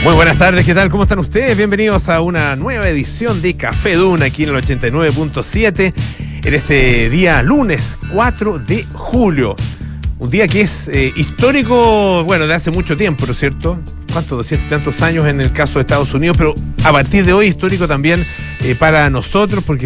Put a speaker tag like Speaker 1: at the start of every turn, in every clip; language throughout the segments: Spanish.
Speaker 1: Muy buenas tardes, ¿qué tal? ¿Cómo están ustedes? Bienvenidos a una nueva edición de Café Duna aquí en el 89.7 en este día lunes 4 de julio. Un día que es histórico, bueno, de hace mucho tiempo, ¿no es cierto? ¿Cuántos? 200 y tantos años en el caso de Estados Unidos, pero a partir de hoy histórico también para nosotros, porque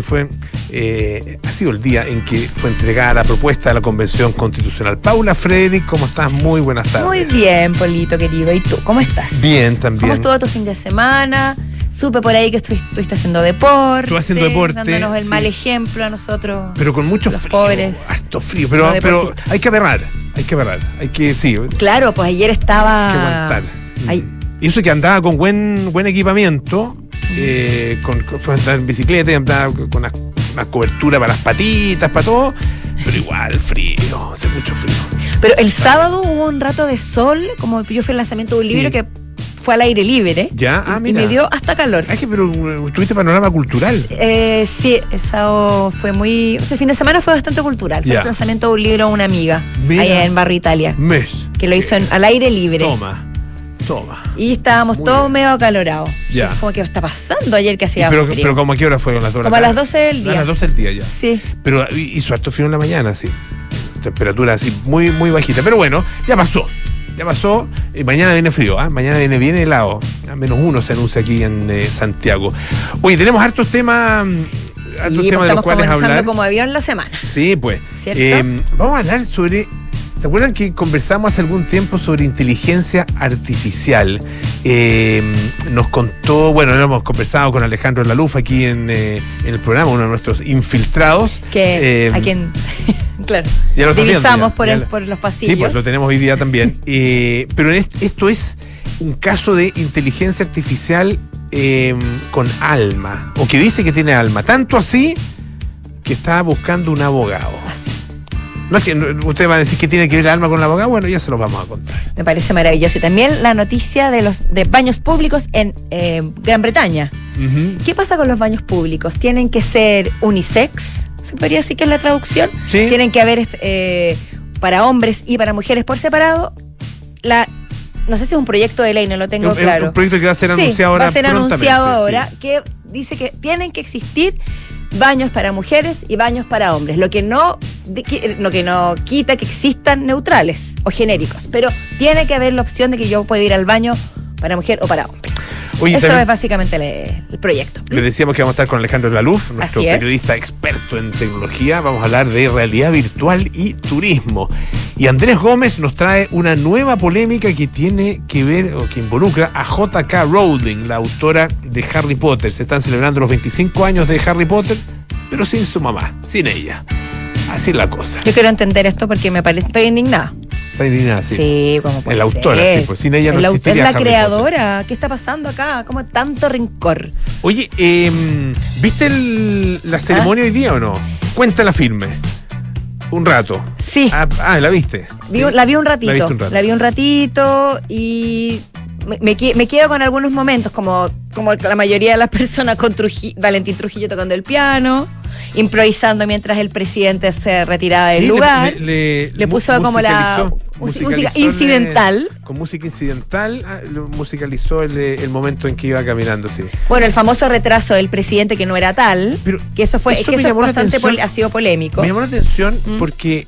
Speaker 1: ha sido el día en que fue entregada la propuesta de la Convención Constitucional. Paula Frederick, ¿cómo estás? Muy buenas tardes.
Speaker 2: Muy bien, Polito, querido. ¿Y tú? ¿Cómo estás?
Speaker 1: Bien, también.
Speaker 2: ¿Cómo estuvo tu fin de semana? Supe por ahí que estuviste haciendo deporte.
Speaker 1: Estuve haciendo deporte.
Speaker 2: Dándonos el mal ejemplo a nosotros.
Speaker 1: Pero con mucho
Speaker 2: los
Speaker 1: frío.
Speaker 2: Pobres.
Speaker 1: Harto frío. Pero hay que aberrar. Hay que, sí.
Speaker 2: Claro, pues ayer estaba.
Speaker 1: Hay que aguantar. Y eso que andaba con buen equipamiento, fue a andar en bicicleta y andaba con una cobertura para las patitas, para todo, pero igual frío, hace mucho frío.
Speaker 2: Pero el sábado hubo un rato de sol, como yo fui al lanzamiento de un libro que fue al aire libre.
Speaker 1: Ya,
Speaker 2: mira. Y me dio hasta calor.
Speaker 1: Es que, pero tuviste panorama cultural.
Speaker 2: Sí, eso fue muy. El fin de semana fue bastante cultural. Fue el lanzamiento de un libro de una amiga, allá en Barrio Italia. Que lo hizo al aire libre.
Speaker 1: Toma.
Speaker 2: Y estábamos todos medio acalorados.
Speaker 1: Ya.
Speaker 2: Como que está pasando ayer que hacía
Speaker 1: frío.
Speaker 2: Pero
Speaker 1: ¿como a qué hora fue?
Speaker 2: Como a las 12 del día.
Speaker 1: A las 12 del día ya.
Speaker 2: Sí.
Speaker 1: Pero hizo harto frío en la mañana, sí. Temperatura así muy, muy bajita. Pero bueno, ya pasó. Mañana viene frío, mañana viene helado. -1 se anuncia aquí en Santiago. Oye, tenemos hartos temas.
Speaker 2: Hartos temas de los cuales hablar. Como avión la semana.
Speaker 1: Sí, pues. Vamos a hablar sobre. ¿Se acuerdan que conversamos hace algún tiempo sobre inteligencia artificial? Nos contó, bueno, hemos conversado con Alejandro Laluf aquí en el programa, uno de nuestros infiltrados.
Speaker 2: A quien, claro,
Speaker 1: ya lo
Speaker 2: divisamos por los pasillos.
Speaker 1: Sí, pues lo tenemos hoy día también. Pero esto es un caso de inteligencia artificial con alma, o que dice que tiene alma. Tanto así que está buscando un abogado.
Speaker 2: Así.
Speaker 1: No es que usted va a decir que tiene que ver el alma con el abogado, bueno, ya se los vamos a contar.
Speaker 2: Me parece maravilloso. Y también la noticia de baños públicos en Gran Bretaña. Uh-huh. ¿Qué pasa con los baños públicos? ¿Tienen que ser unisex? ¿Se podría decir que es la traducción?
Speaker 1: Sí.
Speaker 2: ¿Tienen que haber para hombres y para mujeres por separado? No sé si es un proyecto de ley, no lo tengo claro.
Speaker 1: Un proyecto que va a ser anunciado ahora.
Speaker 2: Va a ser anunciado ahora, que dice que tienen que existir baños para mujeres y baños para hombres, lo que no quita que existan neutrales o genéricos, pero tiene que haber la opción de que yo pueda ir al baño para mujer o para hombre.
Speaker 1: Oye,
Speaker 2: eso es básicamente el proyecto.
Speaker 1: Le decíamos que vamos a estar con Alejandro Laluf, nuestro periodista experto en tecnología. Vamos a hablar de realidad virtual y turismo. Y Andrés Gómez nos trae una nueva polémica que tiene que ver o que involucra a J.K. Rowling, la autora de Harry Potter. Se están celebrando los 25 años de Harry Potter, pero sin su mamá, sin ella. Así es la cosa.
Speaker 2: Yo quiero entender esto porque estoy indignada.
Speaker 1: Está indignada, sí.
Speaker 2: Sí, como puede
Speaker 1: ser. La autora, sí, pues sin ella no existiría.
Speaker 2: Es la creadora. ¿Qué está pasando acá? ¿Cómo tanto rencor?
Speaker 1: Oye, ¿viste la ceremonia hoy día o no? Cuéntala firme. Un rato.
Speaker 2: Sí.
Speaker 1: ¿La viste?
Speaker 2: La vi un ratito y me quedo con algunos momentos, como la mayoría de las personas, con Valentín Trujillo tocando el piano, improvisando mientras el presidente se retiraba del lugar. Le puso como la música incidental.
Speaker 1: Con música incidental, musicalizó el momento en que iba caminando, sí.
Speaker 2: Bueno, el famoso retraso del presidente que no era tal, pero que eso ha sido polémico.
Speaker 1: Me llamó la atención porque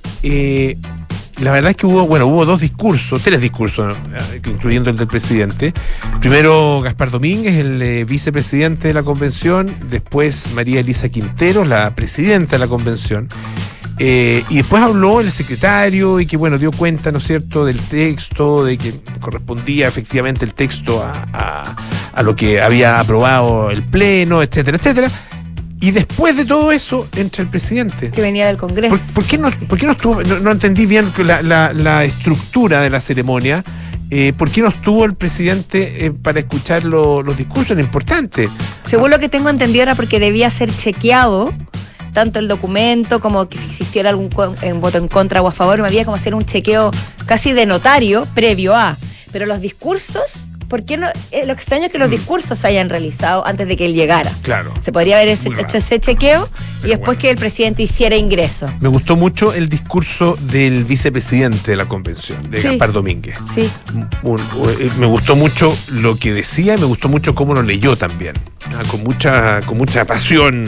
Speaker 1: la verdad es que hubo tres discursos, incluyendo el del presidente. Primero Gaspar Domínguez, el vicepresidente de la convención, después María Elisa Quintero, la presidenta de la convención, y después habló el secretario y que dio cuenta, ¿no es cierto?, del texto, de que correspondía efectivamente el texto a lo que había aprobado el pleno, etcétera, etcétera. Y después de todo eso entra el presidente.
Speaker 2: Que venía del Congreso.
Speaker 1: ¿Por qué no estuvo? No entendí bien la estructura de la ceremonia. ¿Por qué no estuvo el presidente para escuchar los discursos? Era importante.
Speaker 2: Según lo que tengo entendido era porque debía ser chequeado tanto el documento como que si existiera algún voto en contra o a favor, había como hacer un chequeo casi de notario previo a. Pero los discursos ¿por qué no? Lo extraño es que los discursos se hayan realizado antes de que él llegara.
Speaker 1: Claro.
Speaker 2: Se podría haber hecho ese chequeo y después que el presidente hiciera ingreso.
Speaker 1: Me gustó mucho el discurso del vicepresidente de la convención, de Gaspar Domínguez.
Speaker 2: Sí.
Speaker 1: Me gustó mucho lo que decía y me gustó mucho cómo lo leyó también. Con mucha pasión,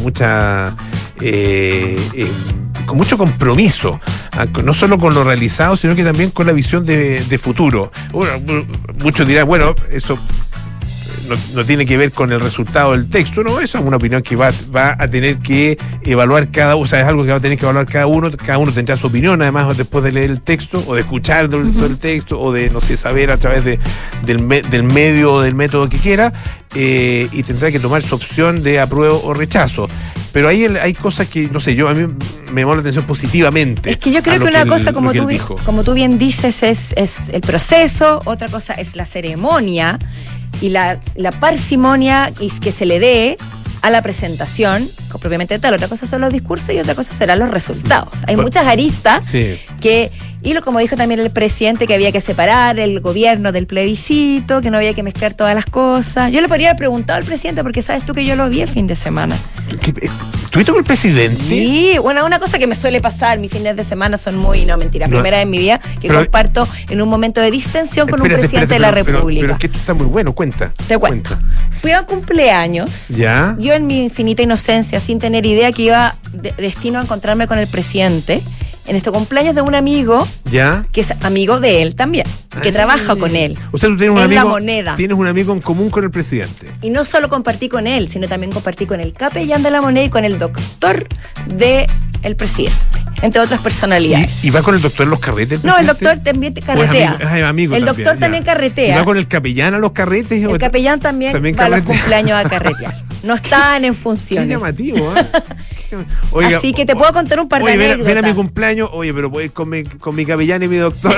Speaker 1: con mucho compromiso, no solo con lo realizado, sino que también con la visión de futuro. Muchos dirán, bueno, eso no tiene que ver con el resultado del texto, no, eso es una opinión que va a tener que evaluar cada uno, o sea, es algo que va a tener que evaluar cada uno tendrá su opinión, además, después de leer el texto, o de escuchar sobre el texto, o de, no sé, saber a través del medio o del método que quiera, y tendrá que tomar su opción de apruebo o rechazo. Pero ahí hay cosas que, no sé, a mí me llamó la atención positivamente.
Speaker 2: Es que yo creo que una cosa, como tú bien dices, es el proceso, otra cosa es la ceremonia y la parsimonia que se le dé a la presentación, propiamente tal. Otra cosa son los discursos y otra cosa serán los resultados. Hay muchas aristas como dijo también el presidente, que había que separar el gobierno del plebiscito, que no había que mezclar todas las cosas. Yo le podría haber preguntado al presidente, porque sabes tú que yo lo vi el fin de semana.
Speaker 1: ¿Estuviste con el presidente?
Speaker 2: Sí, bueno, una cosa que me suele pasar, mis fines de semana son primera vez en mi vida que comparto en un momento de distensión con un presidente de la República.
Speaker 1: Pero es que esto está muy bueno,
Speaker 2: Te cuento. Fui a cumpleaños.
Speaker 1: ¿Ya?
Speaker 2: Yo en mi infinita inocencia, sin tener idea que iba destino a encontrarme con el presidente, en este cumpleaños de un amigo,
Speaker 1: ¿ya?
Speaker 2: Que es amigo de él también, que trabaja con él.
Speaker 1: O sea, tú tienes
Speaker 2: La Moneda.
Speaker 1: Tienes un amigo en común con el presidente.
Speaker 2: Y no solo compartí con él, sino también compartí con el capellán de La Moneda y con el doctor del presidente, entre otras personalidades.
Speaker 1: ¿Y va con el doctor en los carretes?
Speaker 2: No, el doctor también carretea. El doctor también carretea.
Speaker 1: ¿Y va con el capellán a los carretes?
Speaker 2: El capellán también va a los cumpleaños a carretear. No están en funciones.
Speaker 1: Qué llamativo, ¿eh?
Speaker 2: Oiga, así que te puedo contar un par de anécdotas.
Speaker 1: Ven a mi cumpleaños, pero puedes ir con mi capellán y mi doctor.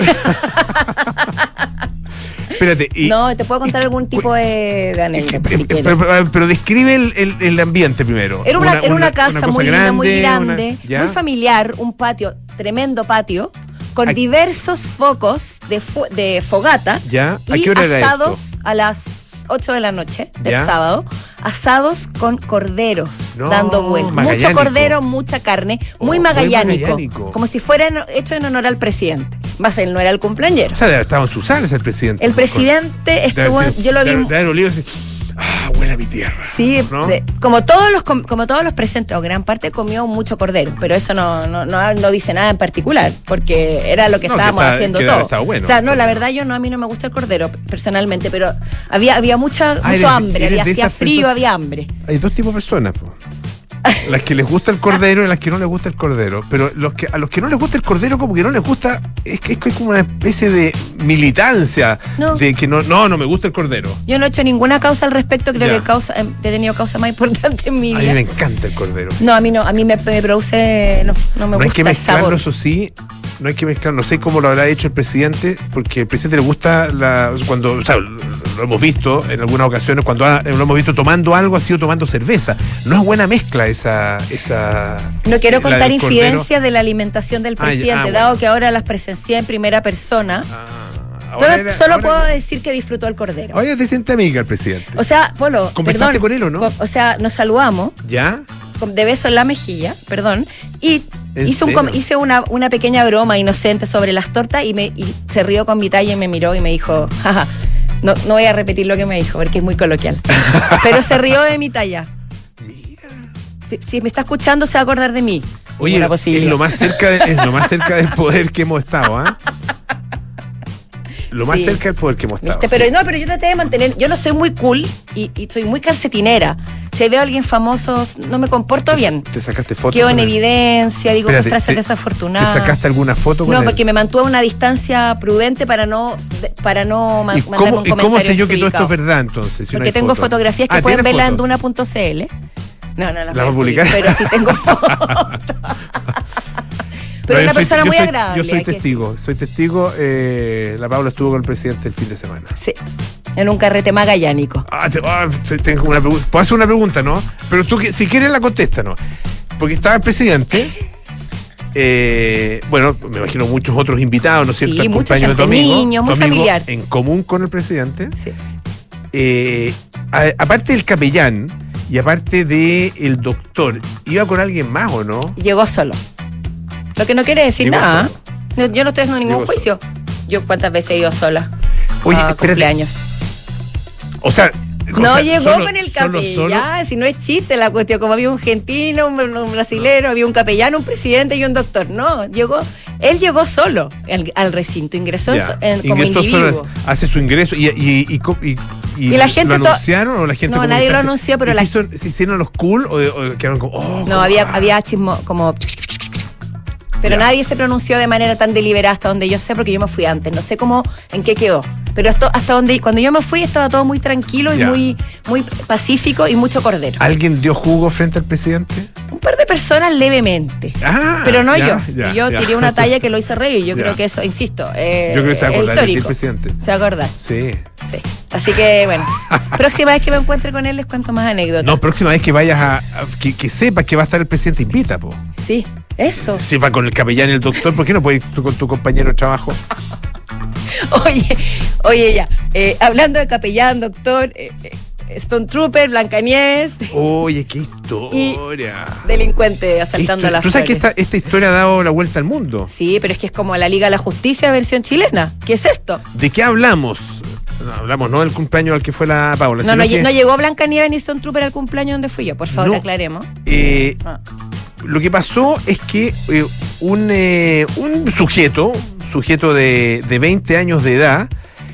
Speaker 1: Espérate.
Speaker 2: No, te puedo contar algún tipo de anécdota, si quieres.
Speaker 1: Pero describe el ambiente primero.
Speaker 2: Era una casa muy linda, muy grande, muy familiar, un patio, tremendo patio, con diversos focos de fogata.
Speaker 1: ¿Ya? ¿A
Speaker 2: y
Speaker 1: qué hora
Speaker 2: asados
Speaker 1: era esto?
Speaker 2: a las 8 de la noche del sábado, asados con corderos dando vueltas. Mucho cordero, mucha carne, muy magallánico, como si fuera hecho en honor al presidente. Más él no era el cumpleañero.
Speaker 1: O sea, estaba en sus sales el presidente.
Speaker 2: El presidente estuvo, yo lo vi.
Speaker 1: Huele a mi tierra.
Speaker 2: Sí, ¿no? Como todos los presentes, o gran parte, comió mucho cordero, pero eso no dice nada en particular, porque era lo que estábamos haciendo todos.
Speaker 1: Bueno,
Speaker 2: o sea, la verdad a mí no me gusta el cordero personalmente, pero había mucho hambre, hacía frío, había hambre.
Speaker 1: Hay dos tipos de personas, las que les gusta el cordero y las que no les gusta el cordero. Pero a los que no les gusta el cordero, como que no les gusta, es como una especie de militancia de que no me gusta el cordero.
Speaker 2: Yo no he hecho ninguna causa al respecto, creo que he tenido causa más importante en mi vida.
Speaker 1: A mí me encanta el cordero.
Speaker 2: No, a mí me produce, no me gusta el sabor.
Speaker 1: No hay que mezclarlo, eso sí. No hay que mezclar, no sé cómo lo habrá hecho el presidente, porque al presidente le gusta lo hemos visto en algunas ocasiones, cuando lo hemos visto tomando algo, ha sido tomando cerveza. No es buena mezcla esa.
Speaker 2: No quiero contar infidencias de la alimentación del presidente, dado que ahora las presencié en primera persona. Solo puedo decir que disfrutó el cordero.
Speaker 1: Oye, te siente amiga el presidente.
Speaker 2: O sea, Polo,
Speaker 1: ¿conversaste con él o no?
Speaker 2: O sea, nos saludamos.
Speaker 1: ¿Ya?
Speaker 2: De beso en la mejilla, y hice una pequeña broma inocente sobre las tortas y se rió con mi talla y me miró y me dijo, jaja, no voy a repetir lo que me dijo porque es muy coloquial, pero se rió de mi talla.
Speaker 1: Mira.
Speaker 2: Si me está escuchando se va a acordar de mí.
Speaker 1: Oye, es lo más cerca del poder que hemos estado, ¿ah? Lo más cerca del poder que hemos estado.
Speaker 2: Pero yo traté de mantener. Yo no soy muy cool y soy muy calcetinera. Si veo a alguien famoso, no me comporto bien.
Speaker 1: ¿Te sacaste fotos?
Speaker 2: Quedo en evidencia, digo frases desafortunadas.
Speaker 1: ¿Te sacaste alguna foto con él?
Speaker 2: No, porque me mantuve a una distancia prudente para no mandarme un comentario.
Speaker 1: ¿Y cómo sé yo que todo esto es verdad entonces?
Speaker 2: Porque tengo fotografías que pueden verla en duna.cl. No, las voy a publicar, pero sí tengo fotos. Pero una persona muy agradable.
Speaker 1: Yo soy testigo. La Paula estuvo con el presidente el fin de semana.
Speaker 2: Sí, en un carrete magallánico.
Speaker 1: Tengo una pregunta. Puedo hacer una pregunta, ¿no? Pero tú, si quieres, la contesta, ¿no? Porque estaba el presidente Bueno, me imagino muchos otros invitados, ¿no es cierto?
Speaker 2: Sí, mucha gente, niños, muy familiar.
Speaker 1: En común con el presidente.
Speaker 2: Sí.
Speaker 1: Aparte del capellán y aparte del doctor, ¿iba con alguien más o no?
Speaker 2: Llegó solo. Lo que no quiere decir
Speaker 1: Llegó
Speaker 2: nada.
Speaker 1: solo.
Speaker 2: Yo no estoy haciendo ningún
Speaker 1: Llegó
Speaker 2: juicio. Yo cuántas veces he ido sola.
Speaker 1: Oye,
Speaker 2: a
Speaker 1: espérate.
Speaker 2: cumpleaños.
Speaker 1: No
Speaker 2: llegó con el capellán, si no es chiste la cuestión, como había un argentino, un brasilero, había un capellán, un presidente y un doctor. No, él llegó solo al recinto, ingresó como individuo.
Speaker 1: Solo, hace su ingreso y
Speaker 2: la gente
Speaker 1: ¿lo anunciaron o la gente?
Speaker 2: No, nadie lo anunció, pero
Speaker 1: ¿Se hicieron los cool o quedaron como
Speaker 2: no, había chismo como... Pero nadie se pronunció de manera tan deliberada hasta donde yo sé, porque yo me fui antes. No sé cómo, en qué quedó. Pero hasta donde, cuando yo me fui, estaba todo muy tranquilo y muy pacífico y mucho cordero.
Speaker 1: ¿Alguien dio jugo frente al presidente?
Speaker 2: Un par de personas levemente. Pero no yo. Yo tiré una talla que lo hice reír. Yo creo que eso, insisto,
Speaker 1: yo creo que se va a acordar
Speaker 2: histórico.
Speaker 1: del presidente.
Speaker 2: Se va a acordar.
Speaker 1: Sí.
Speaker 2: Así que, bueno, próxima vez que me encuentre con él les cuento más anécdotas.
Speaker 1: No, próxima vez que vayas que sepas que va a estar el presidente, invita, po.
Speaker 2: Sí, eso.
Speaker 1: Si va con el capellán y el doctor, ¿por qué no puedes ir con tu compañero de trabajo?
Speaker 2: Oye, ya. Hablando de capellán, doctor, Stone Trooper, Blancanieves.
Speaker 1: Oye, qué historia.
Speaker 2: Y delincuente asaltando a las
Speaker 1: ¿Tú sabes que esta historia ha dado la vuelta al mundo?
Speaker 2: Sí, pero es que es como la Liga de la Justicia versión chilena. ¿Qué es esto?
Speaker 1: ¿De qué hablamos? No, hablamos no del cumpleaños al que fue la Paula.
Speaker 2: No llegó Blancanieves ni Stone Trooper al cumpleaños donde fui yo. Por favor, aclaremos.
Speaker 1: Lo que pasó es que un sujeto de 20 años de edad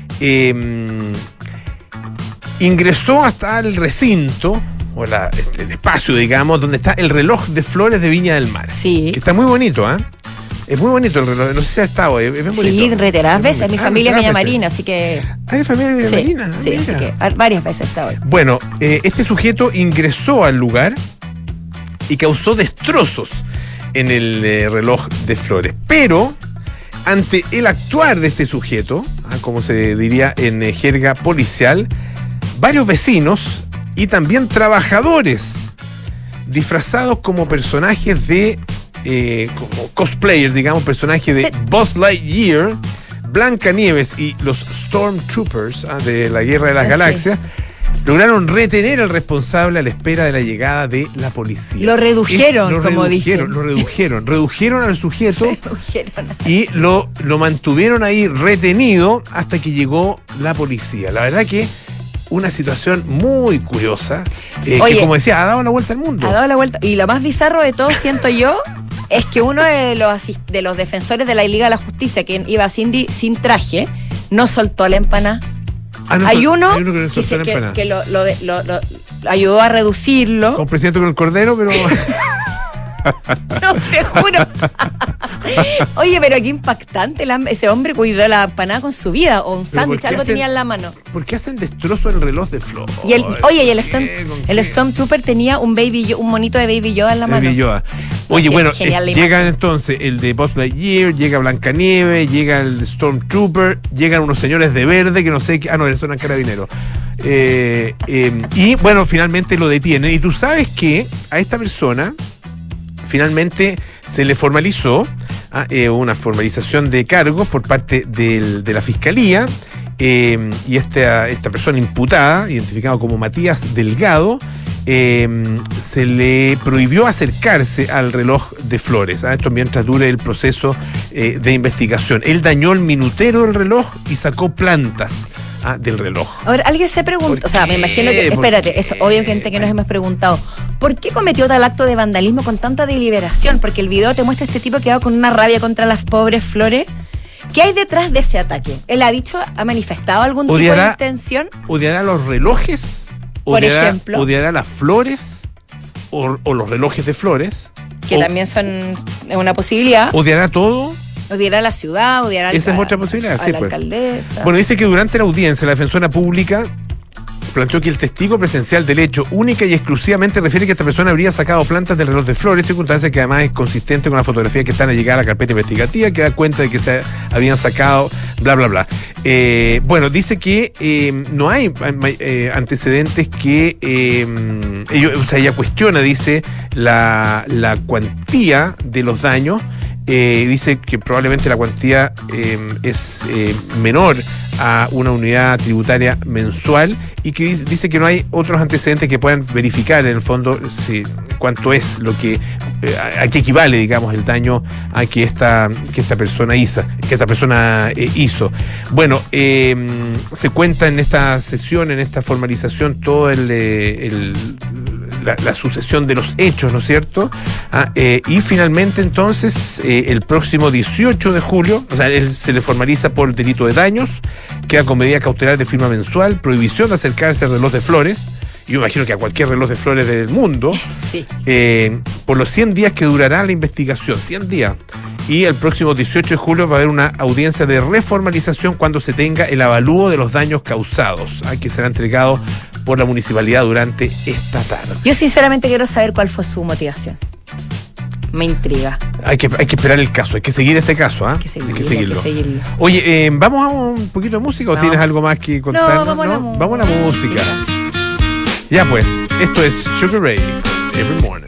Speaker 1: ingresó hasta el recinto, o el espacio, digamos, donde está el reloj de flores de Viña del Mar.
Speaker 2: Sí.
Speaker 1: Que está muy bonito, ¿eh? Es muy bonito el reloj, no sé si ha estado, es bien bonito.
Speaker 2: Sí, reiteradas veces, mi familia es Viña Marina, así que...
Speaker 1: ¿Hay familia de Viña Marina?
Speaker 2: Sí, así que varias veces he estado hoy.
Speaker 1: Bueno, este sujeto ingresó al lugar y causó destrozos en el reloj de flores, pero ante el actuar de este sujeto, como se diría en jerga policial, varios vecinos y también trabajadores disfrazados como personajes de como cosplayers, digamos, personajes de Buzz Lightyear, Blancanieves y los Stormtroopers de la Guerra de las Galaxias, lograron retener al responsable a la espera de la llegada de la policía.
Speaker 2: Lo redujeron, dicen.
Speaker 1: Lo redujeron al sujeto y lo mantuvieron ahí retenido hasta que llegó la policía. La verdad que una situación muy curiosa, que como decía, ha dado la vuelta al mundo.
Speaker 2: Ha dado la vuelta. Y lo más bizarro de todo, siento yo, es que uno de los defensores de la Liga de la Justicia, que iba sin traje, no soltó la empanada. Hay uno que lo ayudó a reducirlo.
Speaker 1: Con presidente con el cordero, pero...
Speaker 2: No, te juro. Oye, pero qué impactante. Ese hombre cuidó la empanada con su vida. O un sándwich, algo tenía en la mano.
Speaker 1: ¿Por qué hacen destrozo en el reloj de flores?
Speaker 2: Y el Stormtrooper tenía un monito de Baby Yoda en la mano.
Speaker 1: Baby Yoda. Oye, bueno, llegan entonces el de Buzz Lightyear, llega Blancanieves, llega el Stormtrooper, llegan unos señores de verde que no sé qué. No, esos eran carabineros. Y bueno, finalmente lo detienen. Y tú sabes que a esta persona finalmente se le formalizó una formalización de cargos por parte de la Fiscalía, y esta persona imputada, identificada como Matías Delgado, se le prohibió acercarse al reloj de flores. Esto mientras dure el proceso de investigación. Él dañó el minutero del reloj y sacó plantas del reloj.
Speaker 2: Ahora, alguien se pregunta, o sea, me imagino que, espérate, eso, obviamente que nos hemos preguntado, ¿por qué cometió tal acto de vandalismo con tanta deliberación? Porque el video te muestra a este tipo que va con una rabia contra las pobres flores. ¿Qué hay detrás de ese ataque? ¿Él ha manifestado algún tipo de intención?
Speaker 1: ¿Odiará los relojes?
Speaker 2: Por ejemplo.
Speaker 1: ¿Odiará las flores? ¿O los relojes de flores?
Speaker 2: Que también son una posibilidad.
Speaker 1: ¿Odiará todo?
Speaker 2: Odiará a la ciudad, odiará
Speaker 1: Esa es otra posibilidad,
Speaker 2: a la alcaldesa.
Speaker 1: Bueno, dice que durante la audiencia la defensora pública planteó que el testigo presencial del hecho única y exclusivamente refiere que esta persona habría sacado plantas del reloj de flores, circunstancia que además es consistente con la fotografía que están a llegar a la carpeta investigativa, que da cuenta de que se habían sacado, bla, bla, bla. Bueno, dice que no hay antecedentes que ella cuestiona, dice, la cuantía de los daños, dice que probablemente la cuantía es menor a una unidad tributaria mensual y que dice que no hay otros antecedentes que puedan verificar en el fondo cuánto es lo que a qué equivale, digamos, el daño a que esta persona hizo. Bueno, se cuenta en esta sesión, en esta formalización, todo la sucesión de los hechos, ¿no es cierto? Y finalmente, entonces, el próximo 18 de julio, o sea, él se le formaliza por el delito de daños, queda con medida cautelar de firma mensual, prohibición de acercarse al reloj de flores, y yo imagino que a cualquier reloj de flores del mundo,
Speaker 2: sí.
Speaker 1: Por los 100 días que durará la investigación, 100 días. Y el próximo 18 de julio va a haber una audiencia de reformalización cuando se tenga el avalúo de los daños causados, que será entregado por la municipalidad durante esta tarde.
Speaker 2: Yo sinceramente quiero saber cuál fue su motivación. Me intriga.
Speaker 1: Hay que esperar el caso, hay que seguir este caso,
Speaker 2: Hay que seguirlo.
Speaker 1: Oye, ¿vamos a un poquito de música o tienes algo más que contar?
Speaker 2: No, vamos
Speaker 1: a la música. Ya pues, esto es Sugar Ray, Every Morning.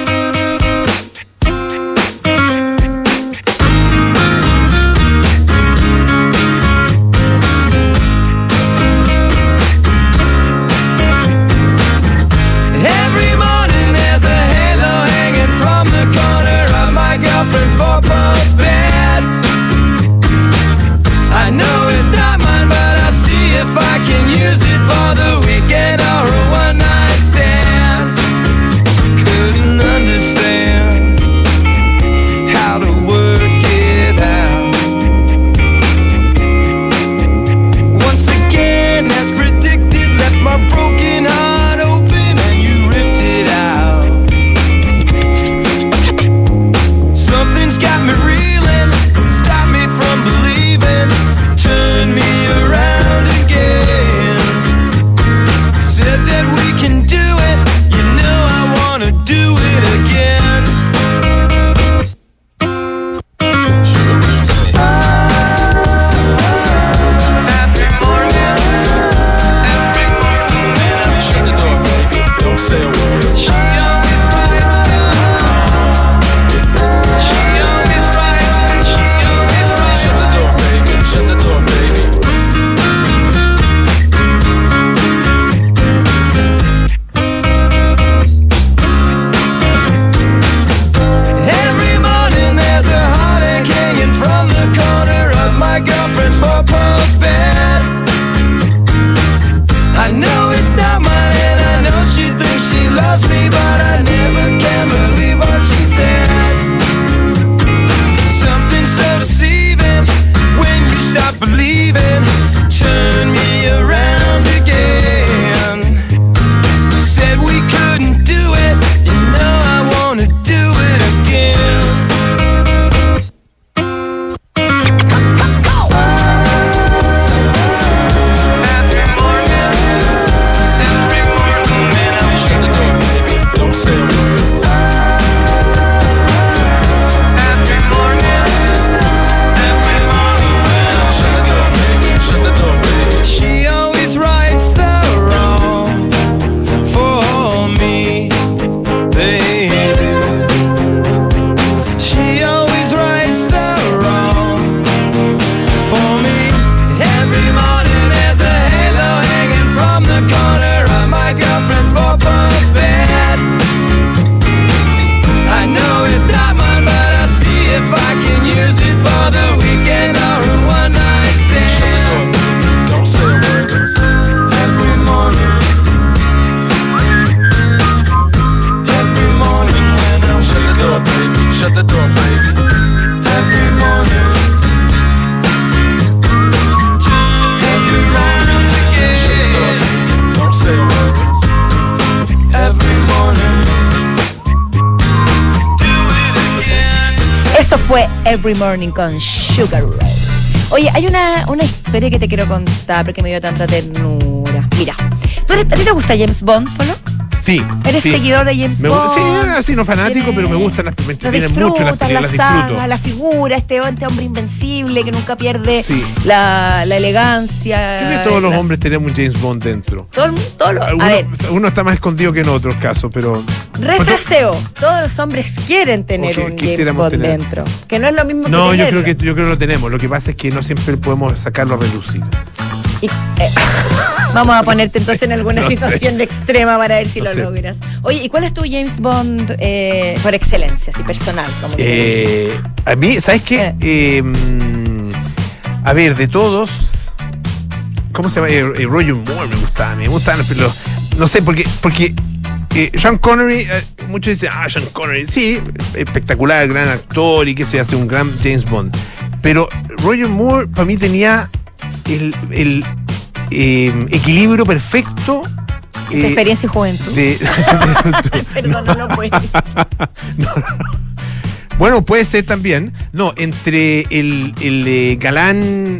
Speaker 2: Fue Every Morning con Sugar Ray. Oye, hay una historia que te quiero contar porque me dio tanta ternura. Mira, ¿a ti te gusta James Bond, Polo?
Speaker 1: Sí.
Speaker 2: ¿Eres seguidor de James Bond?
Speaker 1: Sí, así no fanático, pero me gustan las películas. Tienen mucho las
Speaker 2: disfruto. La figura, este hombre invencible que nunca pierde la elegancia.
Speaker 1: Creo que todos los hombres tenemos un James Bond dentro. Uno está más escondido que en otros casos, pero...
Speaker 2: Refraseo. Todos los hombres quieren tener un James Bond dentro. Que no es lo mismo que
Speaker 1: tenerlo. Yo creo que lo tenemos. Lo que pasa es que no siempre podemos sacarlo a relucir.
Speaker 2: Vamos a ponerte entonces en alguna situación extrema para ver si lo logras. Oye, ¿y cuál es tu James Bond por excelencia, así personal? Como
Speaker 1: a mí, ¿sabes qué? A ver, de todos, ¿cómo se llama? Roger Moore me gustaban los... No sé, porque Sean Connery, muchos dicen, Sean Connery, sí, espectacular, gran actor y que se hace un gran James Bond. Pero Roger Moore, para mí, tenía el equilibrio perfecto.
Speaker 2: De experiencia y juventud. Perdón, no puedo.
Speaker 1: Bueno, puede ser también. No, entre el galán,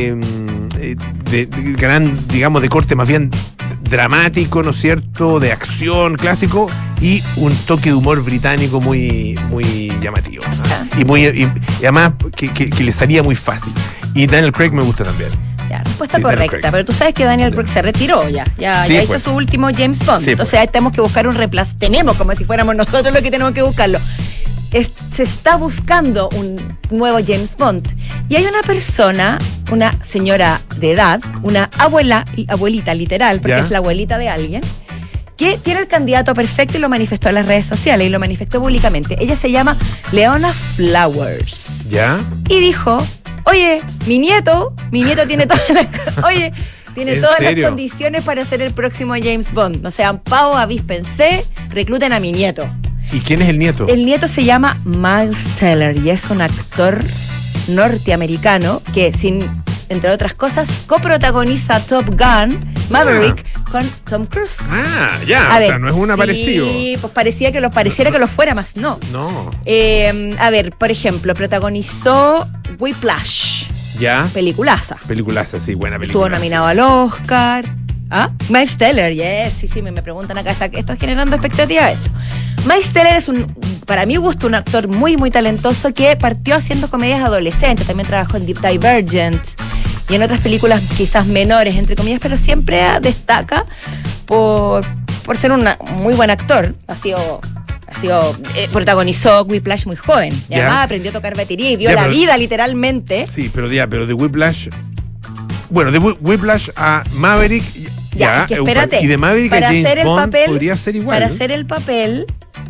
Speaker 1: galán, digamos, de corte más bien dramático, ¿no es cierto?, de acción clásico, y un toque de humor británico muy, muy llamativo. Y además que le salía muy fácil. Y Daniel Craig me gusta también.
Speaker 2: Respuesta correcta, pero tú sabes que Daniel Craig se retiró ya hizo su último James Bond, entonces ahí tenemos que buscar un reemplazo, tenemos como si fuéramos nosotros los que tenemos que buscarlo. Se está buscando un nuevo James Bond y hay una persona, una señora de edad, una abuelita literal, porque es la abuelita de alguien, que tiene el candidato perfecto y lo manifestó en las redes sociales y lo manifestó públicamente. Ella se llama Leona Flowers.
Speaker 1: ¿Ya?
Speaker 2: Y dijo: oye, mi nieto tiene todas las condiciones para ser el próximo James Bond. No sean pavos, avíspense, recluten a mi nieto.
Speaker 1: ¿Y quién es el nieto?
Speaker 2: El nieto se llama Miles Teller y es un actor norteamericano que, entre otras cosas, coprotagoniza Top Gun Maverick con Tom Cruise.
Speaker 1: O sea, no es un aparecido.
Speaker 2: Sí, pues pareciera que lo fuera, más no.
Speaker 1: No.
Speaker 2: A ver, por ejemplo, protagonizó Whiplash.
Speaker 1: Ya.
Speaker 2: Peliculaza,
Speaker 1: sí, buena película.
Speaker 2: Estuvo nominado al Oscar. Miles Teller, sí, me preguntan acá, esto generando expectativas esto. Miles Teller es para mi gusto, un actor muy, muy talentoso que partió haciendo comedias adolescentes, también trabajó en Deep Divergent y en otras películas quizás menores, entre comillas, pero siempre destaca por ser un muy buen actor. Protagonizó Whiplash muy joven y además aprendió a tocar batería y dio la vida literalmente.
Speaker 1: Sí, pero de Whiplash, de Whiplash a Maverick,
Speaker 2: es que espérate,
Speaker 1: y de Maverick a James Bond podría ser igual.
Speaker 2: Para hacer el papel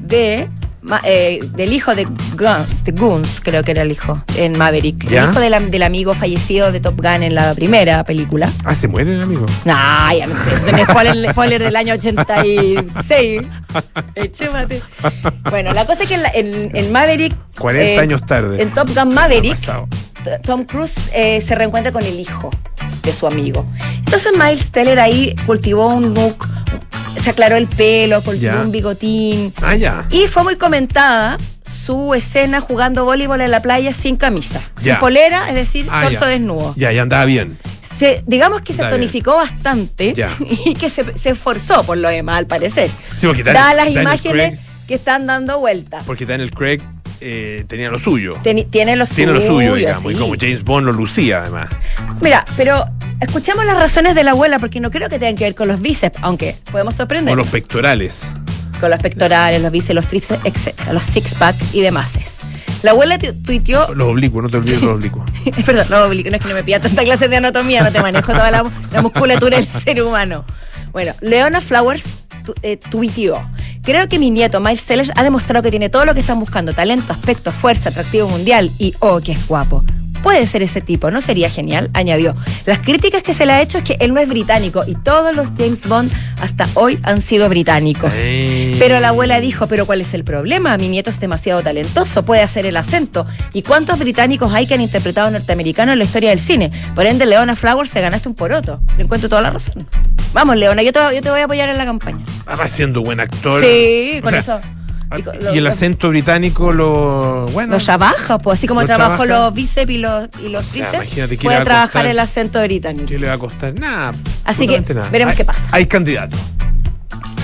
Speaker 2: del hijo de Goons, creo que era el hijo en Maverick, el hijo del amigo fallecido de Top Gun en la primera película.
Speaker 1: ¿Se muere el amigo?
Speaker 2: No, ya no es un spoiler del año 86. Chúmate. Bueno, la cosa es que en Maverick,
Speaker 1: 40 años tarde,
Speaker 2: en Top Gun Maverick, Tom Cruise se reencuentra con el hijo de su amigo. Entonces Miles Teller ahí cultivó un look, se aclaró el pelo, cultivó un bigotín. Y fue muy comentada su escena jugando voleibol en la playa sin camisa, sin polera, es decir, torso desnudo.
Speaker 1: Ya andaba bien.
Speaker 2: Digamos que se tonificó bastante y que se esforzó por lo demás, al parecer.
Speaker 1: Sí, porque
Speaker 2: dadas las imágenes que están dando vueltas.
Speaker 1: Porque Daniel Craig tenía lo suyo.
Speaker 2: Tiene lo suyo,
Speaker 1: digamos, y como James Bond lo lucía, además.
Speaker 2: Mira, pero escuchemos las razones de la abuela, porque no creo que tengan que ver con los bíceps, aunque podemos sorprender.
Speaker 1: Con los pectorales.
Speaker 2: Con los pectorales, los bíceps, los tríceps, etcétera, los six-pack y demás. La abuela tuiteó...
Speaker 1: Los oblicuos, no te olvides los oblicuos.
Speaker 2: Perdón, los oblicuos, no es que no me pida tanta clase de anatomía, no te manejo toda la musculatura del ser humano. Bueno, Leona Flowers tuiteó: creo que mi nieto Miles Teller ha demostrado que tiene todo lo que están buscando: talento, aspecto, fuerza, atractivo mundial y que es guapo. Puede ser ese tipo, ¿no sería genial? Añadió. Las críticas que se le ha hecho es que él no es británico y todos los James Bond hasta hoy han sido británicos. Pero la abuela dijo: pero ¿cuál es el problema? Mi nieto es demasiado talentoso, puede hacer el acento. ¿Y cuántos británicos hay que han interpretado norteamericanos en la historia del cine? Por ende, Leona Flowers, te ganaste un poroto. Le encuentro toda la razón. Vamos, Leona, yo te voy a apoyar en la campaña.
Speaker 1: Va siendo buen actor.
Speaker 2: Sí, con eso.
Speaker 1: Y el acento británico lo
Speaker 2: trabaja, pues así como trabajó los bíceps y los tríceps, puede trabajar el acento británico.
Speaker 1: ¿Qué le va a costar? Nada.
Speaker 2: Así que
Speaker 1: nada.
Speaker 2: Veremos qué pasa.
Speaker 1: Hay candidatos.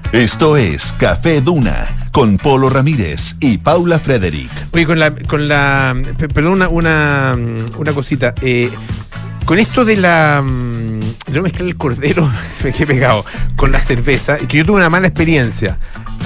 Speaker 3: Esto es Café Duna con Polo Ramírez y Paula Frederick.
Speaker 1: Oye, perdón, una cosita. Con esto de no mezclar el cordero, me quedé pegado con la cerveza, y que yo tuve una mala experiencia.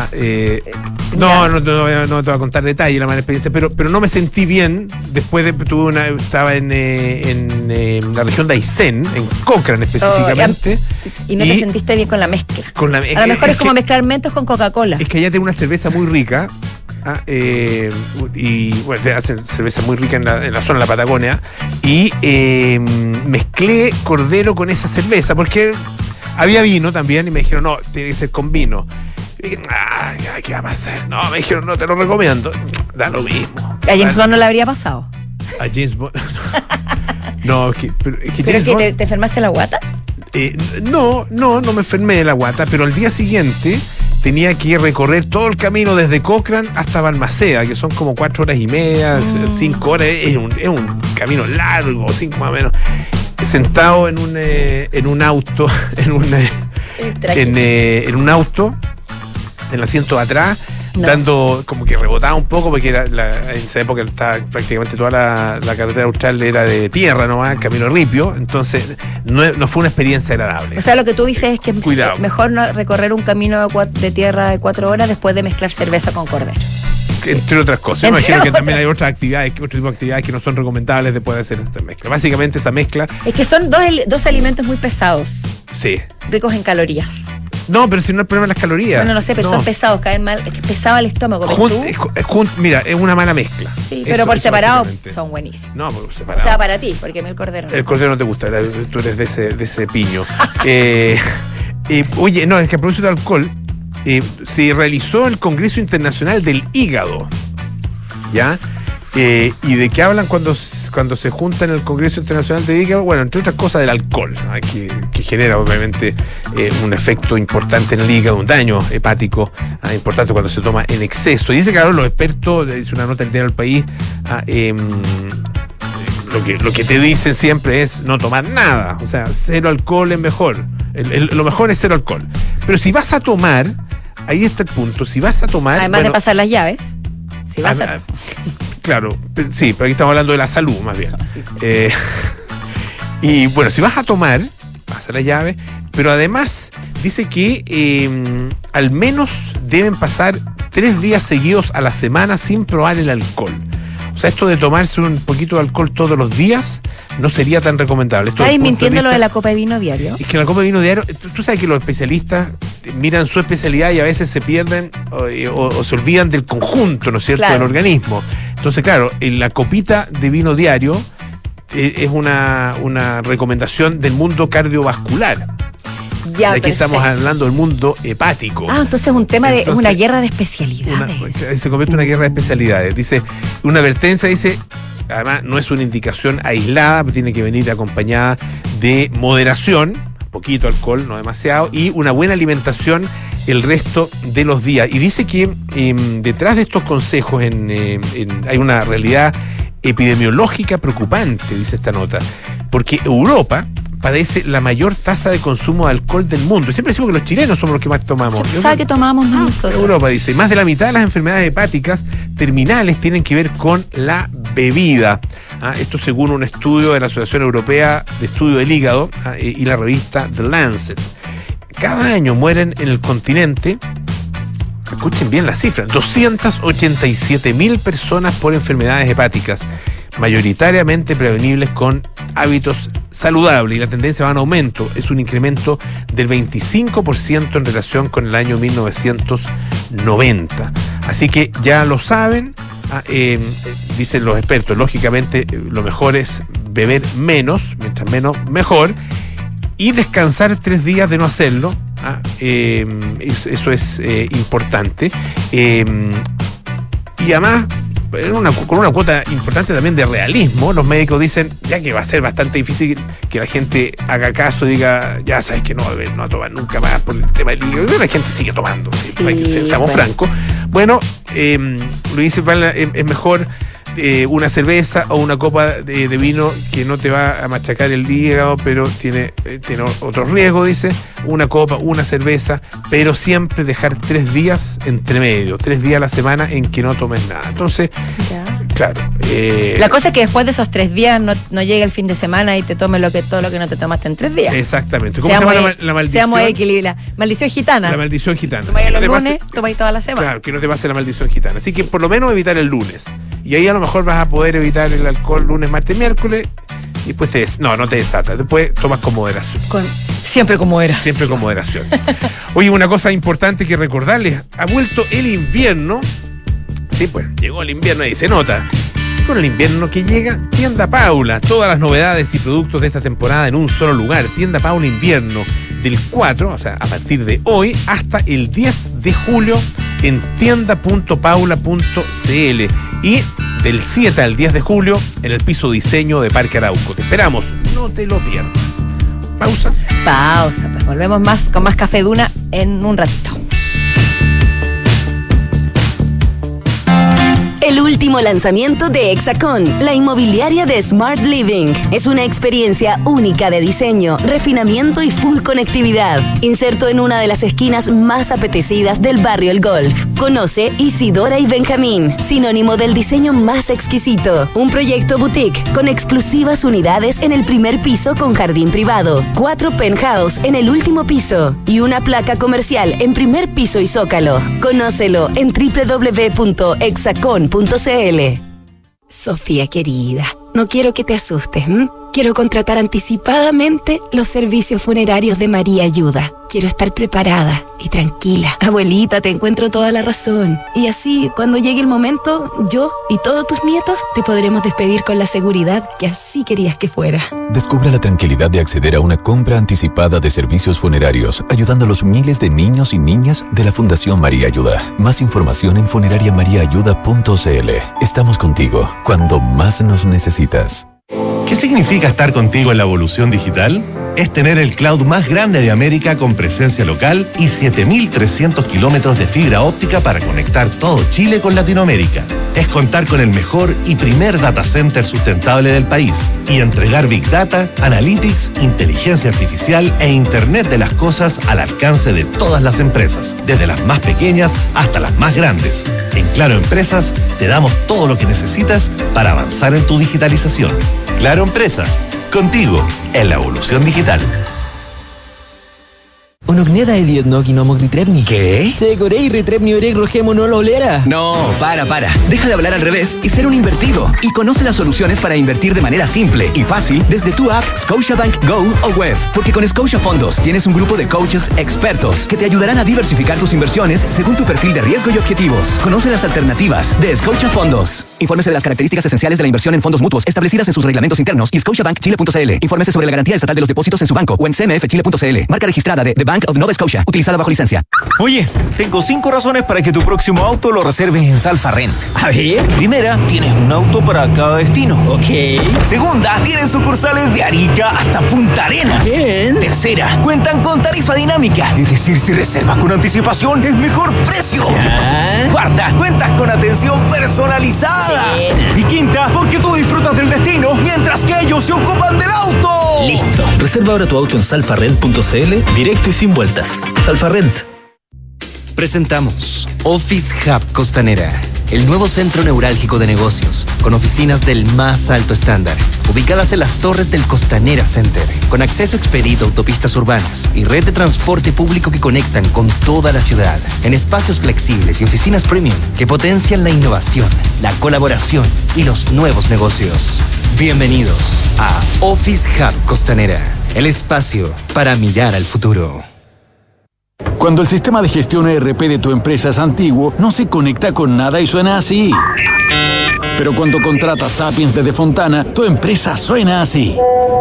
Speaker 1: No te voy a contar detalles de la mala experiencia, pero no me sentí bien. Después estaba en la región de Aysén, en Cochrane específicamente.
Speaker 2: Y no te sentiste bien con la mezcla. A lo mejor es como mezclar Mentos con Coca-Cola.
Speaker 1: Es que allá tengo una cerveza muy rica. Y bueno, se hace cerveza muy rica en la zona de la Patagonia. Y mezclé cordero con esa cerveza, porque había vino también, y me dijeron, no, tiene que ser con vino. Y dije, ¿qué va a pasar? No, me dijeron, no te lo recomiendo. Da lo mismo.
Speaker 2: ¿A James Bond no le habría pasado?
Speaker 1: A James Bond. No,
Speaker 2: ¿Pero que te enfermaste la guata?
Speaker 1: No me enfermé de la guata, pero al día siguiente tenía que recorrer todo el camino desde Cochrane hasta Balmaceda, que son como 4 horas y media, 5 horas. Es un camino largo, 5 más o menos. Sentado en un auto, en un auto, en el asiento de atrás, dando como que rebotaba un poco, porque en esa época estaba prácticamente toda la carretera austral era de tierra nomás, camino ripio, entonces no fue una experiencia agradable.
Speaker 2: O sea, lo que tú dices es que es mejor no recorrer un camino de tierra de 4 horas después de mezclar cerveza con cordero.
Speaker 1: Entre otras cosas. Me imagino que también hay otro tipo de actividades que no son recomendables después de hacer esta mezcla. Básicamente esa mezcla...
Speaker 2: Es que son dos alimentos muy pesados.
Speaker 1: Sí.
Speaker 2: Ricos en calorías.
Speaker 1: No, pero si no, el problema es las calorías.
Speaker 2: Bueno, no sé, pero son pesados, caen mal. Es que pesaba el estómago.
Speaker 1: Mira, es una mala mezcla.
Speaker 2: Sí, pero por separado son buenísimos.
Speaker 1: No, por separado.
Speaker 2: O sea, para ti, porque a mí el cordero no.
Speaker 1: El cordero no te gusta, tú eres de ese piño. Oye, no, es que a propósito de alcohol, se realizó el Congreso Internacional del Hígado, ¿ya? ¿Y de qué hablan cuando se juntan en el Congreso Internacional del Hígado? Bueno, entre otras cosas del alcohol, ¿no? que genera obviamente un efecto importante en el hígado, un daño hepático importante cuando se toma en exceso. Y dice, claro, los expertos, dice una nota en Diario del País, lo que te dicen siempre es no tomar nada, o sea, 0 alcohol es mejor. Lo mejor es 0 alcohol. Pero si vas a tomar, ahí está el punto, si vas a tomar...
Speaker 2: Además de pasar las llaves, si vas
Speaker 1: Claro, sí, pero aquí estamos hablando de la salud más bien. Sí. Y bueno, si vas a tomar, pasa la llave, pero además dice que al menos deben pasar 3 días seguidos a la semana sin probar el alcohol. O sea, esto de tomarse un poquito de alcohol todos los días no sería tan recomendable.
Speaker 2: ¿Estás mintiendo lo de la copa de vino diario?
Speaker 1: Es que la copa de vino diario, tú sabes que los especialistas miran su especialidad y a veces se pierden o se olvidan del conjunto, ¿no es cierto?, del organismo. Entonces, claro, la copita de vino diario es una recomendación del mundo cardiovascular. Ya, aquí estamos hablando del mundo hepático.
Speaker 2: Entonces es un tema de una guerra de especialidades.
Speaker 1: Se convierte en una guerra de especialidades. Dice, una advertencia, además no es una indicación aislada, tiene que venir acompañada de moderación, poquito alcohol, no demasiado, y una buena alimentación el resto de los días. Y dice que detrás de estos consejos hay una realidad epidemiológica preocupante, dice esta nota, porque Europa padece la mayor tasa de consumo de alcohol del mundo. Siempre decimos que los chilenos somos los que más tomamos.
Speaker 2: ¿Sabe que tomamos nosotros?
Speaker 1: Europa dice, más de la mitad de las enfermedades hepáticas terminales tienen que ver con la bebida. Esto según un estudio de la Asociación Europea de Estudio del Hígado y la revista The Lancet. Cada año mueren en el continente, escuchen bien las cifras, 287.000 personas por enfermedades hepáticas, mayoritariamente prevenibles con hábitos saludables, y la tendencia va en aumento. Es un incremento del 25% en relación con el año 1990. Así que ya lo saben, dicen los expertos, lógicamente lo mejor es beber menos, mientras menos mejor, y descansar 3 días de no hacerlo. Eso es importante. Y además, con una cuota importante también de realismo, los médicos dicen, ya que va a ser bastante difícil que la gente haga caso, diga, ya sabes que no va a tomar nunca más por el tema del hígado. La gente sigue tomando, seamos francos. Bueno, lo dice, es mejor una cerveza o una copa de vino que no te va a machacar el hígado, pero tiene otro riesgo, dice. Una copa, una cerveza, pero siempre dejar 3 días entre medio, 3 días a la semana en que no tomes nada. Entonces, claro.
Speaker 2: La cosa es que después de esos 3 días no llegue el fin de semana y te tomes todo lo que no te tomaste en 3 días.
Speaker 1: Exactamente. ¿Cómo se llama la maldición?
Speaker 2: Seamos equilibrados. Maldición gitana.
Speaker 1: La maldición gitana.
Speaker 2: Tomáis los lunes, tomáis toda la semana.
Speaker 1: Claro, que no te pase la maldición gitana. Así que por lo menos evitar el lunes. Y ahí a lo mejor vas a poder evitar el alcohol lunes, martes, miércoles. Y después no te desatas. Después tomas con moderación.
Speaker 2: Siempre con moderación.
Speaker 1: Siempre con moderación. Oye, una cosa importante que recordarles. Ha vuelto el invierno. Sí, pues, llegó el invierno y se nota. Con el invierno que llega, Tienda Paula. Todas las novedades y productos de esta temporada en un solo lugar. Tienda Paula Invierno. Del 4, o sea, a partir de hoy, hasta el 10 de julio en tienda.paula.cl. Y del 7 al 10 de julio en el piso diseño de Parque Arauco. Te esperamos, no te lo pierdas. Pausa.
Speaker 2: Pues volvemos con más Café Duna en un ratito.
Speaker 4: El último lanzamiento de Hexacón, la inmobiliaria de Smart Living. Es una experiencia única de diseño, refinamiento y full conectividad. Inserto en una de las esquinas más apetecidas del barrio El Golf. Conoce Isidora y Benjamín, sinónimo del diseño más exquisito. Un proyecto boutique con exclusivas unidades en el primer piso con jardín privado, 4 penthouse en el último piso y una placa comercial en primer piso y zócalo. Conócelo en www.hexacon.cl.
Speaker 5: Sofía querida, no quiero que te asustes, Quiero contratar anticipadamente los servicios funerarios de María Ayuda. Quiero estar preparada y tranquila. Abuelita, te encuentro toda la razón. Y así, cuando llegue el momento, yo y todos tus nietos te podremos despedir con la seguridad que así querías que fuera.
Speaker 6: Descubra la tranquilidad de acceder a una compra anticipada de servicios funerarios, ayudando a los miles de niños y niñas de la Fundación María Ayuda. Más información en funerariamariaayuda.cl. Estamos contigo cuando más nos necesitas.
Speaker 7: ¿Qué significa estar contigo en la evolución digital? Es tener el cloud más grande de América con presencia local y 7.300 kilómetros de fibra óptica para conectar todo Chile con Latinoamérica. Es contar con el mejor y primer data center sustentable del país y entregar Big Data, Analytics, inteligencia artificial e Internet de las cosas al alcance de todas las empresas, desde las más pequeñas hasta las más grandes. En Claro Empresas te damos todo lo que necesitas para avanzar en tu digitalización. Claro Empresas, contigo en la evolución digital.
Speaker 8: Onognieda edietnoki no mognitrepni.
Speaker 9: ¿Qué?
Speaker 8: Segorei retrepni oreg rogemo no lolera.
Speaker 9: No, para. Deja de hablar al revés y ser un invertido. Y conoce las soluciones para invertir de manera simple y fácil desde tu app Scotiabank Go o web. Porque con Scotia Fondos tienes un grupo de coaches expertos que te ayudarán a diversificar tus inversiones según tu perfil de riesgo y objetivos. Conoce las alternativas de Scotia Fondos. Infórmese de las características esenciales de la inversión en fondos mutuos establecidas en sus reglamentos internos y scotiabankchile.cl. Infórmese sobre la garantía estatal de los depósitos en su banco o en cmfchile.cl. Marca registrada de The Bank of Nova Scotia, utilizada bajo licencia.
Speaker 10: Oye, tengo 5 razones para que tu próximo auto lo reserves en Salfa Rent.
Speaker 8: A ver.
Speaker 10: Primera, tienes un auto para cada destino.
Speaker 8: Ok.
Speaker 10: Segunda, tienen sucursales de Arica hasta Punta Arenas.
Speaker 8: Bien.
Speaker 10: Tercera, cuentan con tarifa dinámica. Es decir, si reservas con anticipación, es mejor precio.
Speaker 8: Ya.
Speaker 10: Cuarta, cuentas con atención personalizada.
Speaker 8: Bien.
Speaker 10: Y quinta, porque tú disfrutas del destino mientras que ellos se ocupan del auto.
Speaker 8: Listo. Reserva ahora tu auto en salfarrent.cl, directo y sin vueltas. Salfa Rent.
Speaker 11: Presentamos Office Hub Costanera, el nuevo centro neurálgico de negocios, con oficinas del más alto estándar, ubicadas en las torres del Costanera Center, con acceso expedito a autopistas urbanas y red de transporte público que conectan con toda la ciudad, en espacios flexibles y oficinas premium que potencian la innovación, la colaboración y los nuevos negocios. Bienvenidos a Office Hub Costanera, el espacio para mirar al futuro.
Speaker 12: Cuando el sistema de gestión ERP de tu empresa es antiguo, no se conecta con nada y suena así. Pero cuando contratas Sapiens de Defontana, tu empresa suena así.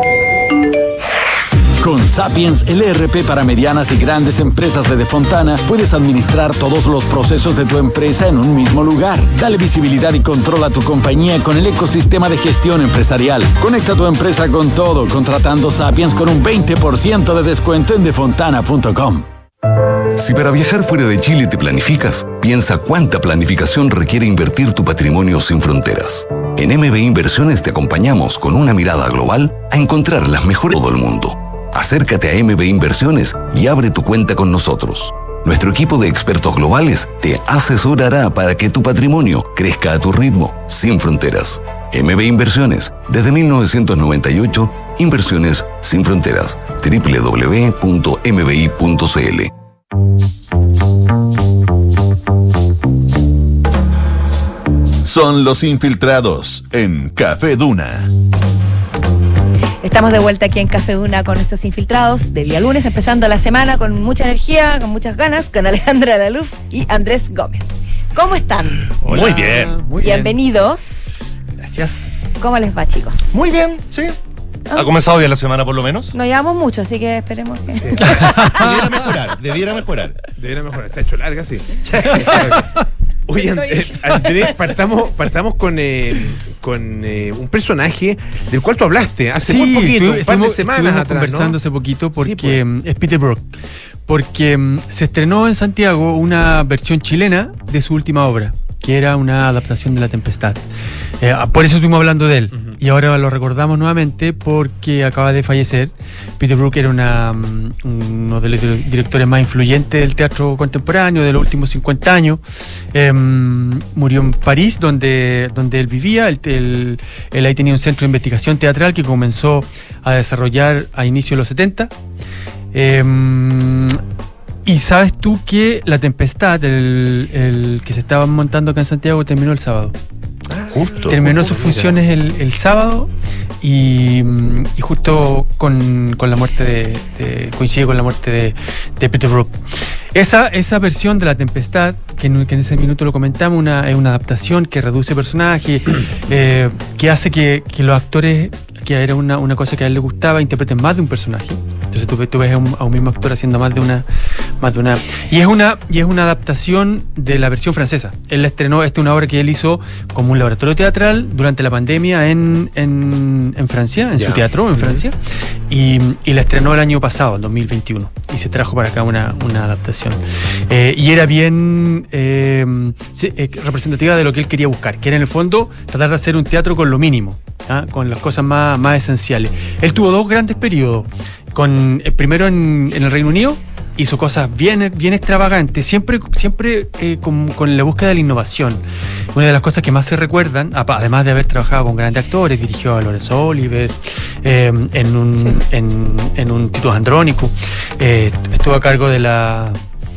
Speaker 12: Con Sapiens, el ERP para medianas y grandes empresas de Defontana, puedes administrar todos los procesos de tu empresa en un mismo lugar. Dale visibilidad y control a tu compañía con el ecosistema de gestión empresarial. Conecta tu empresa con todo contratando Sapiens con un 20% de descuento en defontana.com.
Speaker 13: Si para viajar fuera de Chile te planificas, piensa cuánta planificación requiere invertir tu patrimonio sin fronteras. En MBI Inversiones te acompañamos con una mirada global a encontrar las mejores de todo el mundo. Acércate a MBI Inversiones y abre tu cuenta con nosotros. Nuestro equipo de expertos globales te asesorará para que tu patrimonio crezca a tu ritmo, sin fronteras. MBI Inversiones, desde 1998, inversiones sin fronteras. www.mbi.cl.
Speaker 3: Son los infiltrados en Café Duna.
Speaker 2: Estamos de vuelta aquí en Café Duna con estos infiltrados de día lunes, empezando la semana con mucha energía, con muchas ganas, con Alejandra Laluf y Andrés Gómez. ¿Cómo están?
Speaker 7: Hola. Muy bien.
Speaker 2: Muy Bienvenidos.
Speaker 7: Gracias.
Speaker 2: ¿Cómo les va, chicos?
Speaker 7: Muy bien, sí. ¿Ha comenzado bien la semana por lo menos?
Speaker 2: No llevamos mucho, así que esperemos que... Sí.
Speaker 7: Debiera mejorar.
Speaker 1: Se ha hecho larga, sí. Oye, Andrés, partamos con un personaje del cual tú hablaste hace muy poquito, un par de semanas atrás,
Speaker 14: conversando hace poquito porque es Peter Brook. Porque se estrenó en Santiago una versión chilena de su última obra, que era una adaptación de La Tempestad. Por eso estuvimos hablando de él. Uh-huh. Y ahora lo recordamos nuevamente porque acaba de fallecer. Peter Brook era uno de los directores más influyentes del teatro contemporáneo de los últimos 50 años. Murió en París, donde él vivía. Él ahí tenía un centro de investigación teatral que comenzó a desarrollar a inicios de los 70. Y sabes tú que La Tempestad, el que se estaba montando acá en Santiago, terminó el sábado. Terminó sus funciones el sábado y justo con la muerte coincide con la muerte de Peter Brook. Esa versión de La Tempestad, que en ese minuto lo comentamos, es una adaptación que reduce personajes, que hace que los actores, que era una cosa que a él le gustaba, interpreten más de un personaje. Entonces tú ves a un mismo actor haciendo más de una. Y es una adaptación de la versión francesa. Él la estrenó, esta es una obra que él hizo como un laboratorio teatral durante la pandemia en Francia, en su teatro en Francia, y la estrenó el año pasado, el 2021, y se trajo para acá una adaptación. Y era bien representativa de lo que él quería buscar, que era en el fondo tratar de hacer un teatro con lo mínimo, con las cosas más esenciales. Él tuvo dos grandes periodos. Primero en el Reino Unido hizo cosas bien extravagantes, siempre con la búsqueda de la innovación. Una de las cosas que más se recuerdan, además de haber trabajado con grandes actores, dirigió a Laurence Olivier en un Titus Andrónico, estuvo a cargo de la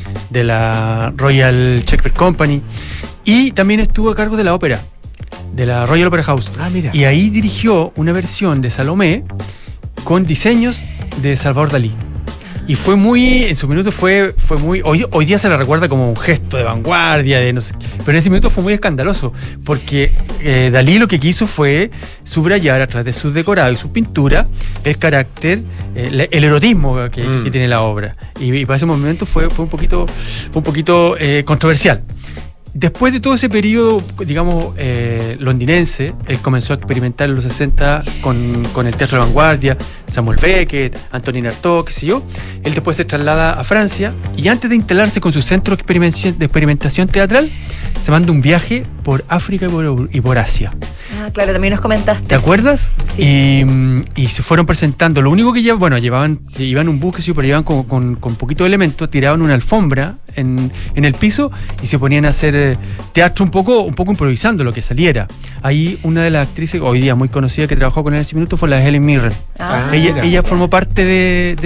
Speaker 14: Royal Shakespeare Company y también estuvo a cargo de la ópera, de la Royal Opera House.
Speaker 1: Mira.
Speaker 14: Y ahí dirigió una versión de Salomé con diseños de Salvador Dalí. Y fue muy, en su minuto fue muy, hoy día se le recuerda como un gesto de vanguardia, no sé, pero en ese minuto fue muy escandaloso, porque Dalí lo que quiso fue subrayar a través de sus decorados y sus pinturas el carácter, el erotismo que tiene la obra. Y para ese momento fue un poquito controversial. Después de todo ese periodo, digamos, londinense, él comenzó a experimentar en los 60 con el teatro de vanguardia, Samuel Beckett, Antonin Artaud, qué sé yo. Él después se traslada a Francia y antes de instalarse con su centro de experimentación teatral, se manda un viaje por África y por Asia.
Speaker 2: Ah, claro, también nos comentaste.
Speaker 14: ¿Te acuerdas?
Speaker 2: Sí.
Speaker 14: Y se fueron presentando. Lo único que llevaban un bus, pero llevaban con poquito de elementos, tiraban una alfombra en el piso y se ponían a hacer teatro un poco improvisando lo que saliera. Ahí una de las actrices hoy día muy conocida que trabajó con él en ese minuto fue la Helen Mirren. Ella formó parte de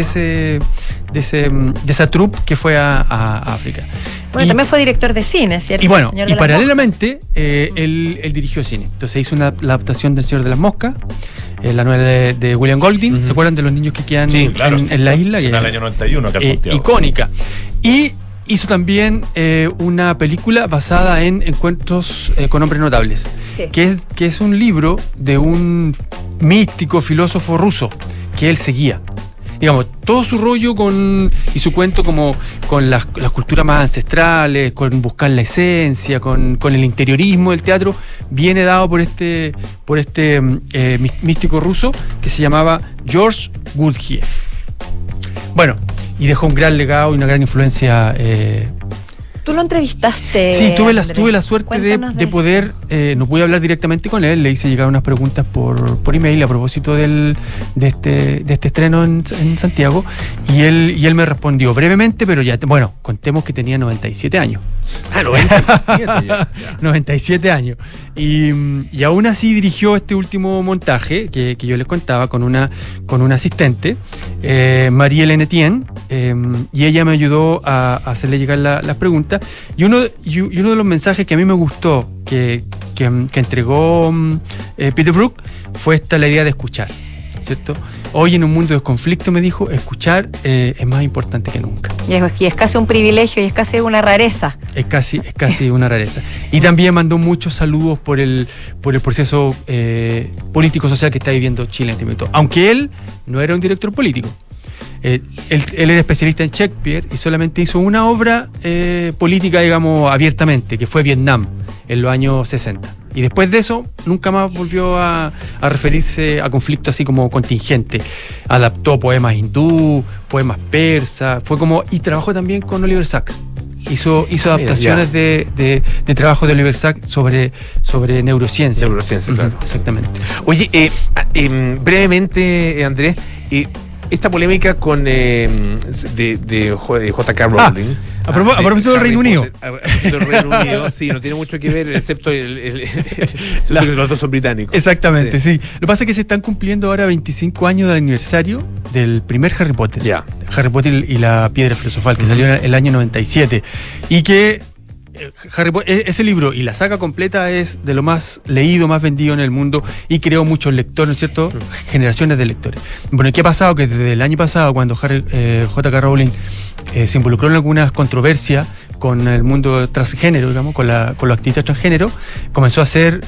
Speaker 14: esa troupe que fue a África.
Speaker 2: Bueno, también fue director de cine, ¿cierto?
Speaker 14: Y bueno, y paralelamente él dirigió cine. Entonces hizo la adaptación del Señor de las Moscas, la novela de William Golding. Uh-huh. ¿Se acuerdan de los niños que quedan en la isla?
Speaker 7: En el año 91, acá en Santiago.
Speaker 14: Icónica. Y hizo también una película basada en encuentros con hombres notables, que es un libro de un místico filósofo ruso que él seguía. Digamos, todo su rollo y su cuento como con las culturas más ancestrales, con buscar la esencia, con el interiorismo del teatro, viene dado por este místico ruso que se llamaba George Gurdjieff. Bueno, y dejó un gran legado y una gran influencia
Speaker 2: Tú lo entrevistaste.
Speaker 14: Sí, tuve la suerte de poder, no pude hablar directamente con él, le hice llegar unas preguntas por email a propósito de este estreno en Santiago, y él me respondió brevemente, pero bueno, contemos que tenía 97 años.
Speaker 1: 97 ya.
Speaker 14: 97 años. Y aún así dirigió este último montaje que yo les contaba con una asistente, Marie-Hélène Etienne, y ella me ayudó a hacerle llegar las preguntas. Y uno de los mensajes que a mí me gustó que entregó Peter Brook fue la idea de escuchar, ¿cierto? Hoy en un mundo de conflicto, me dijo, escuchar es más importante que nunca.
Speaker 2: Y es casi un privilegio y es casi una rareza.
Speaker 14: Es casi una rareza. Y también mandó muchos saludos por el proceso político-social que está viviendo Chile en este momento. Aunque él no era un director político. Él era especialista en Shakespeare y solamente hizo una obra política, digamos, abiertamente, que fue Vietnam, en los años 60. Y después de eso, nunca más volvió a referirse a conflictos así como contingente. Adaptó poemas hindú, poemas persas, y trabajó también con Oliver Sacks. Hizo adaptaciones de trabajo de Oliver Sacks sobre neurociencia.
Speaker 1: Neurociencia, claro.
Speaker 14: Exactamente.
Speaker 1: Oye, brevemente, Andrés, esta polémica con de J.K. Rowling.
Speaker 14: A propósito del Reino Unido.
Speaker 1: Del Reino Unido, sí, no tiene mucho que ver, excepto los dos son británicos.
Speaker 14: Exactamente, sí. Lo que pasa es que se están cumpliendo ahora 25 años del aniversario del primer Harry Potter.
Speaker 1: Ya.
Speaker 14: Harry Potter y la Piedra Filosofal, que salió en el año 97. Y que Harry Potter, ese libro y la saga completa es de lo más leído, más vendido en el mundo y creó muchos lectores, ¿no es cierto? Generaciones de lectores. Bueno, ¿qué ha pasado? Que desde el año pasado, cuando J.K. Rowling se involucró en algunas controversias con el mundo transgénero, digamos, con los activistas transgénero, comenzó a ser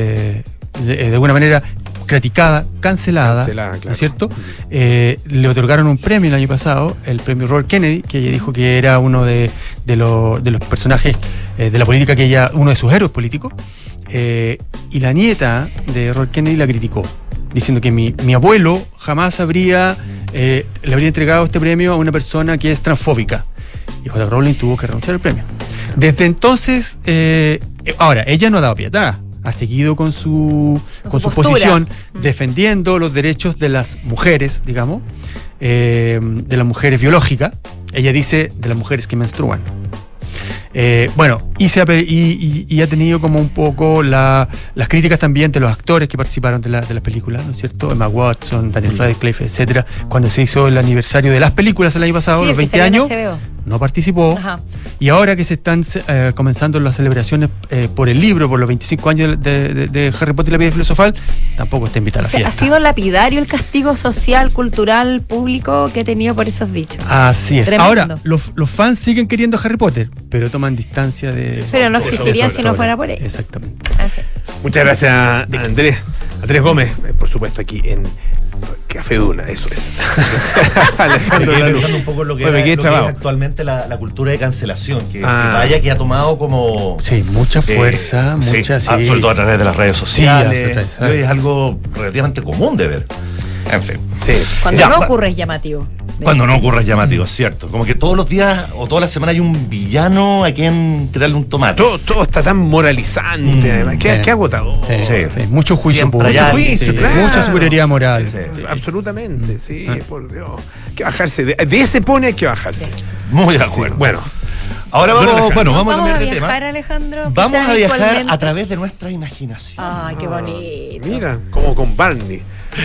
Speaker 14: de alguna manera criticada, cancelada,
Speaker 1: claro.
Speaker 14: ¿no es cierto? Le otorgaron un premio el año pasado, el premio Robert Kennedy, que ella dijo que era uno de los personajes de la política, uno de sus héroes políticos, y la nieta de Robert Kennedy la criticó, diciendo que mi abuelo jamás le habría entregado este premio a una persona que es transfóbica. Y J.K. Rowling tuvo que renunciar al premio. Desde entonces, ahora, ella no ha dado piedad. Ha seguido con su posición, defendiendo los derechos de las mujeres, digamos, de las mujeres biológicas. Ella dice de las mujeres que menstruan. Y ha tenido como un poco las críticas también de los actores que participaron de la película, ¿no es cierto? Emma Watson, Daniel Radcliffe, etcétera. Cuando se hizo el aniversario de las películas el año pasado, los 20 años, no participó. Ajá. Y ahora que se están comenzando las celebraciones por el libro, por los 25 años de Harry Potter y la Piedra Filosofal, tampoco está invitada a la fiesta.
Speaker 2: Ha sido lapidario el castigo social, cultural, público que ha tenido por esos dichos.
Speaker 14: Así es.
Speaker 2: Tremendo.
Speaker 14: Ahora, los fans siguen queriendo Harry Potter, pero toman distancia de...
Speaker 2: Pero no existirían si no fuera por ello.
Speaker 14: Exactamente.
Speaker 2: Okay.
Speaker 1: Muchas gracias, Andrés Gómez, por supuesto, aquí en Café Duna, eso es.
Speaker 7: Alejandro, pensando un poco en lo que es actualmente la cultura de cancelación, que ha tomado como...
Speaker 14: Sí, mucha fuerza,
Speaker 7: sí. Sobre todo a través de las redes sociales.
Speaker 14: Sí,
Speaker 7: es algo relativamente común de ver. En fin.
Speaker 2: Sí. Cuando no ocurre es llamativo.
Speaker 7: Cuando no ocurre es llamativo, es cierto. Como que todos los días o toda la semana hay un villano a quien tirarle un tomate.
Speaker 1: Todo está tan moralizante, además. Qué agotador.
Speaker 14: Sí. Mucho juicio público.
Speaker 1: Claro.
Speaker 14: Mucha superioridad moral.
Speaker 1: Sí. Absolutamente, sí. Por Dios. Hay que bajarse. De ese pone hay que bajarse.
Speaker 7: Muy de acuerdo.
Speaker 1: Sí, bueno.
Speaker 7: Ahora vamos a cambiar de tema.
Speaker 2: Alejandro,
Speaker 7: vamos a viajar a través de nuestra imaginación.
Speaker 2: Ay, qué bonito.
Speaker 1: Mira, como con Barney.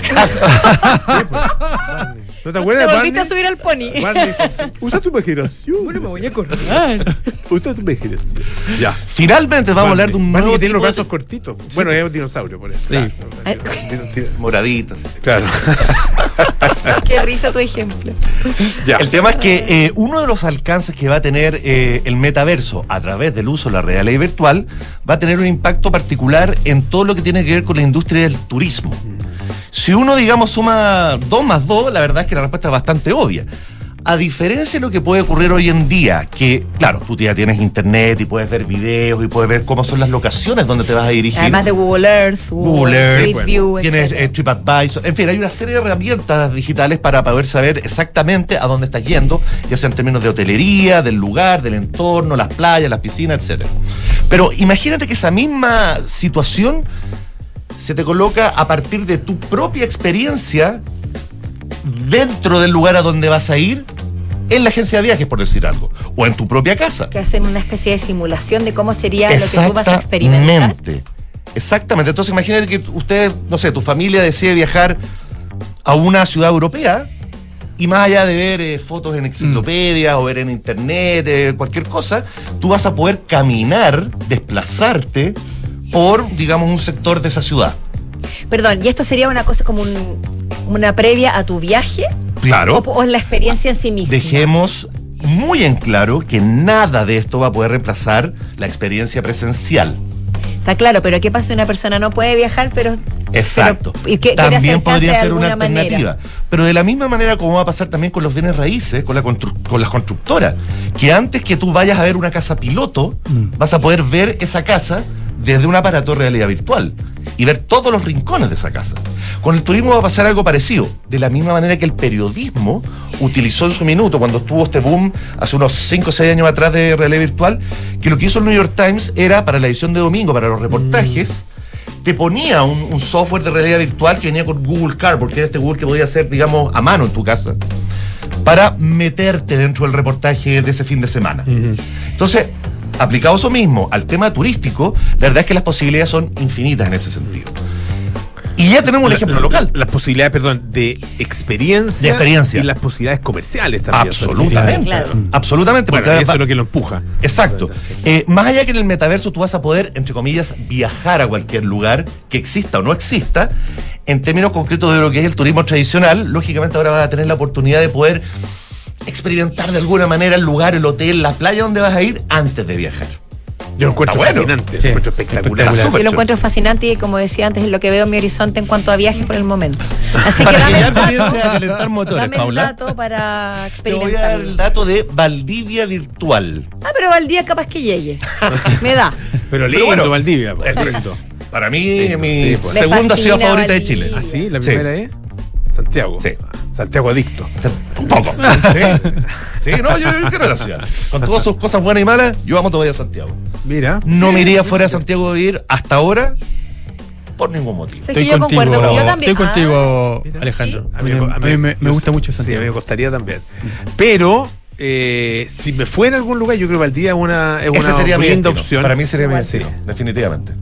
Speaker 1: ¿No te acuerdas
Speaker 2: de Barney? Te volviste a subir al pony.
Speaker 1: Barney, usa tu imaginación.
Speaker 2: Bueno, me voy a correr.
Speaker 1: Usa tu imaginación.
Speaker 7: Ya. Finalmente vamos a hablar de un nuevo
Speaker 1: que tiene los brazos cortitos. Sí. Bueno, es un dinosaurio por eso.
Speaker 14: Sí.
Speaker 7: Claro. Moraditos.
Speaker 1: Claro.
Speaker 2: Qué risa tu ejemplo.
Speaker 7: Ya. El tema es que uno de los alcances que va a tener el metaverso a través del uso de la realidad virtual va a tener un impacto particular en todo lo que tiene que ver con la industria del turismo. Si uno, digamos, suma 2 más 2, la verdad es que la respuesta es bastante obvia. a diferencia de lo que puede ocurrir hoy en día, que, claro, tú ya tienes internet y puedes ver videos y puedes ver cómo son las locaciones donde te vas a dirigir.
Speaker 2: Además de Google Earth, Street View,
Speaker 7: tienes TripAdvisor, en fin, hay una serie de herramientas digitales para poder saber exactamente a dónde estás yendo, ya sea en términos de hotelería, del lugar, del entorno, las playas, las piscinas, etc. Pero imagínate que esa misma situación se te coloca a partir de tu propia experiencia dentro del lugar a donde vas a ir, en la agencia de viajes, por decir algo, o en tu propia casa.
Speaker 2: Que hacen una especie de simulación de cómo sería lo que tú vas a experimentar.
Speaker 7: Exactamente. Entonces imagínate que usted, no sé, tu familia decide viajar a una ciudad europea y más allá de ver fotos en enciclopedias o ver en internet, cualquier cosa, tú vas a poder caminar, desplazarte por, digamos, un sector de esa ciudad.
Speaker 2: Perdón, ¿y esto sería una cosa como una previa a tu viaje?
Speaker 7: Claro.
Speaker 2: ¿O la experiencia en sí misma?
Speaker 7: Dejemos muy en claro que nada de esto va a poder reemplazar la experiencia presencial.
Speaker 2: Está claro, pero ¿qué pasa si una persona no puede viajar, pero...
Speaker 7: Exacto.
Speaker 2: ¿Y
Speaker 7: también podría ser una alternativa.
Speaker 2: Manera?
Speaker 7: Pero de la misma manera como va a pasar también con los bienes raíces, con las constructoras, que antes que tú vayas a ver una casa piloto, vas a poder ver esa casa desde un aparato de realidad virtual y ver todos los rincones de esa casa. Con el turismo va a pasar algo parecido, de la misma manera que el periodismo utilizó en su minuto, cuando estuvo este boom hace unos 5 o 6 años atrás de realidad virtual, que lo que hizo el New York Times era, para la edición de domingo, para los reportajes, te ponía un software de realidad virtual que venía con Google Cardboard, que era este Google que podía hacer, digamos, a mano en tu casa, para meterte dentro del reportaje de ese fin de semana. Entonces, aplicado eso mismo al tema turístico, la verdad es que las posibilidades son infinitas en ese sentido. Y ya tenemos un ejemplo local.
Speaker 1: Las posibilidades, perdón, de experiencia. Y las posibilidades comerciales también.
Speaker 7: Absolutamente. Claro. Absolutamente.
Speaker 1: Bueno, porque eso es lo que lo empuja.
Speaker 7: Exacto. Más allá que en el metaverso tú vas a poder, entre comillas, viajar a cualquier lugar que exista o no exista, en términos concretos de lo que es el turismo tradicional, lógicamente ahora vas a tener la oportunidad de poder experimentar de alguna manera el lugar, el hotel, la playa donde vas a ir antes de viajar.
Speaker 1: Yo lo encuentro fascinante, lo encuentro espectacular.
Speaker 2: Yo lo encuentro fascinante y, como decía antes, es lo que veo en mi horizonte en cuanto a viajes por el momento. Así
Speaker 7: para
Speaker 2: que
Speaker 7: ya comience a calentar motores,
Speaker 2: dame
Speaker 7: Paula.
Speaker 2: el dato para experimentar.
Speaker 7: Te voy a dar el dato de Valdivia Virtual.
Speaker 2: Pero Valdivia capaz que llegue. Me da.
Speaker 1: Pero lindo, bueno, Valdivia.
Speaker 7: Para mí es mi segunda ciudad favorita de Chile.
Speaker 1: ¿Ah, sí? ¿La primera es? Santiago.
Speaker 7: Sí.
Speaker 1: Santiago adicto.
Speaker 7: Un poco. Sí, no, yo quiero la ciudad. Con todas sus cosas buenas y malas, yo amo todavía Santiago.
Speaker 1: Mira.
Speaker 7: No me iría fuera de Santiago a vivir hasta ahora por ningún motivo.
Speaker 2: Estoy contigo, yo también.
Speaker 14: Estoy contigo, Alejandro.
Speaker 1: ¿sí?
Speaker 14: A mí me gusta mucho Santiago.
Speaker 1: Sí, a mí me costaría también. Pero si me fuera a algún lugar, yo creo que Valdivia es una
Speaker 7: sería
Speaker 1: linda opción.
Speaker 7: Para mí sería mi destino, definitivamente.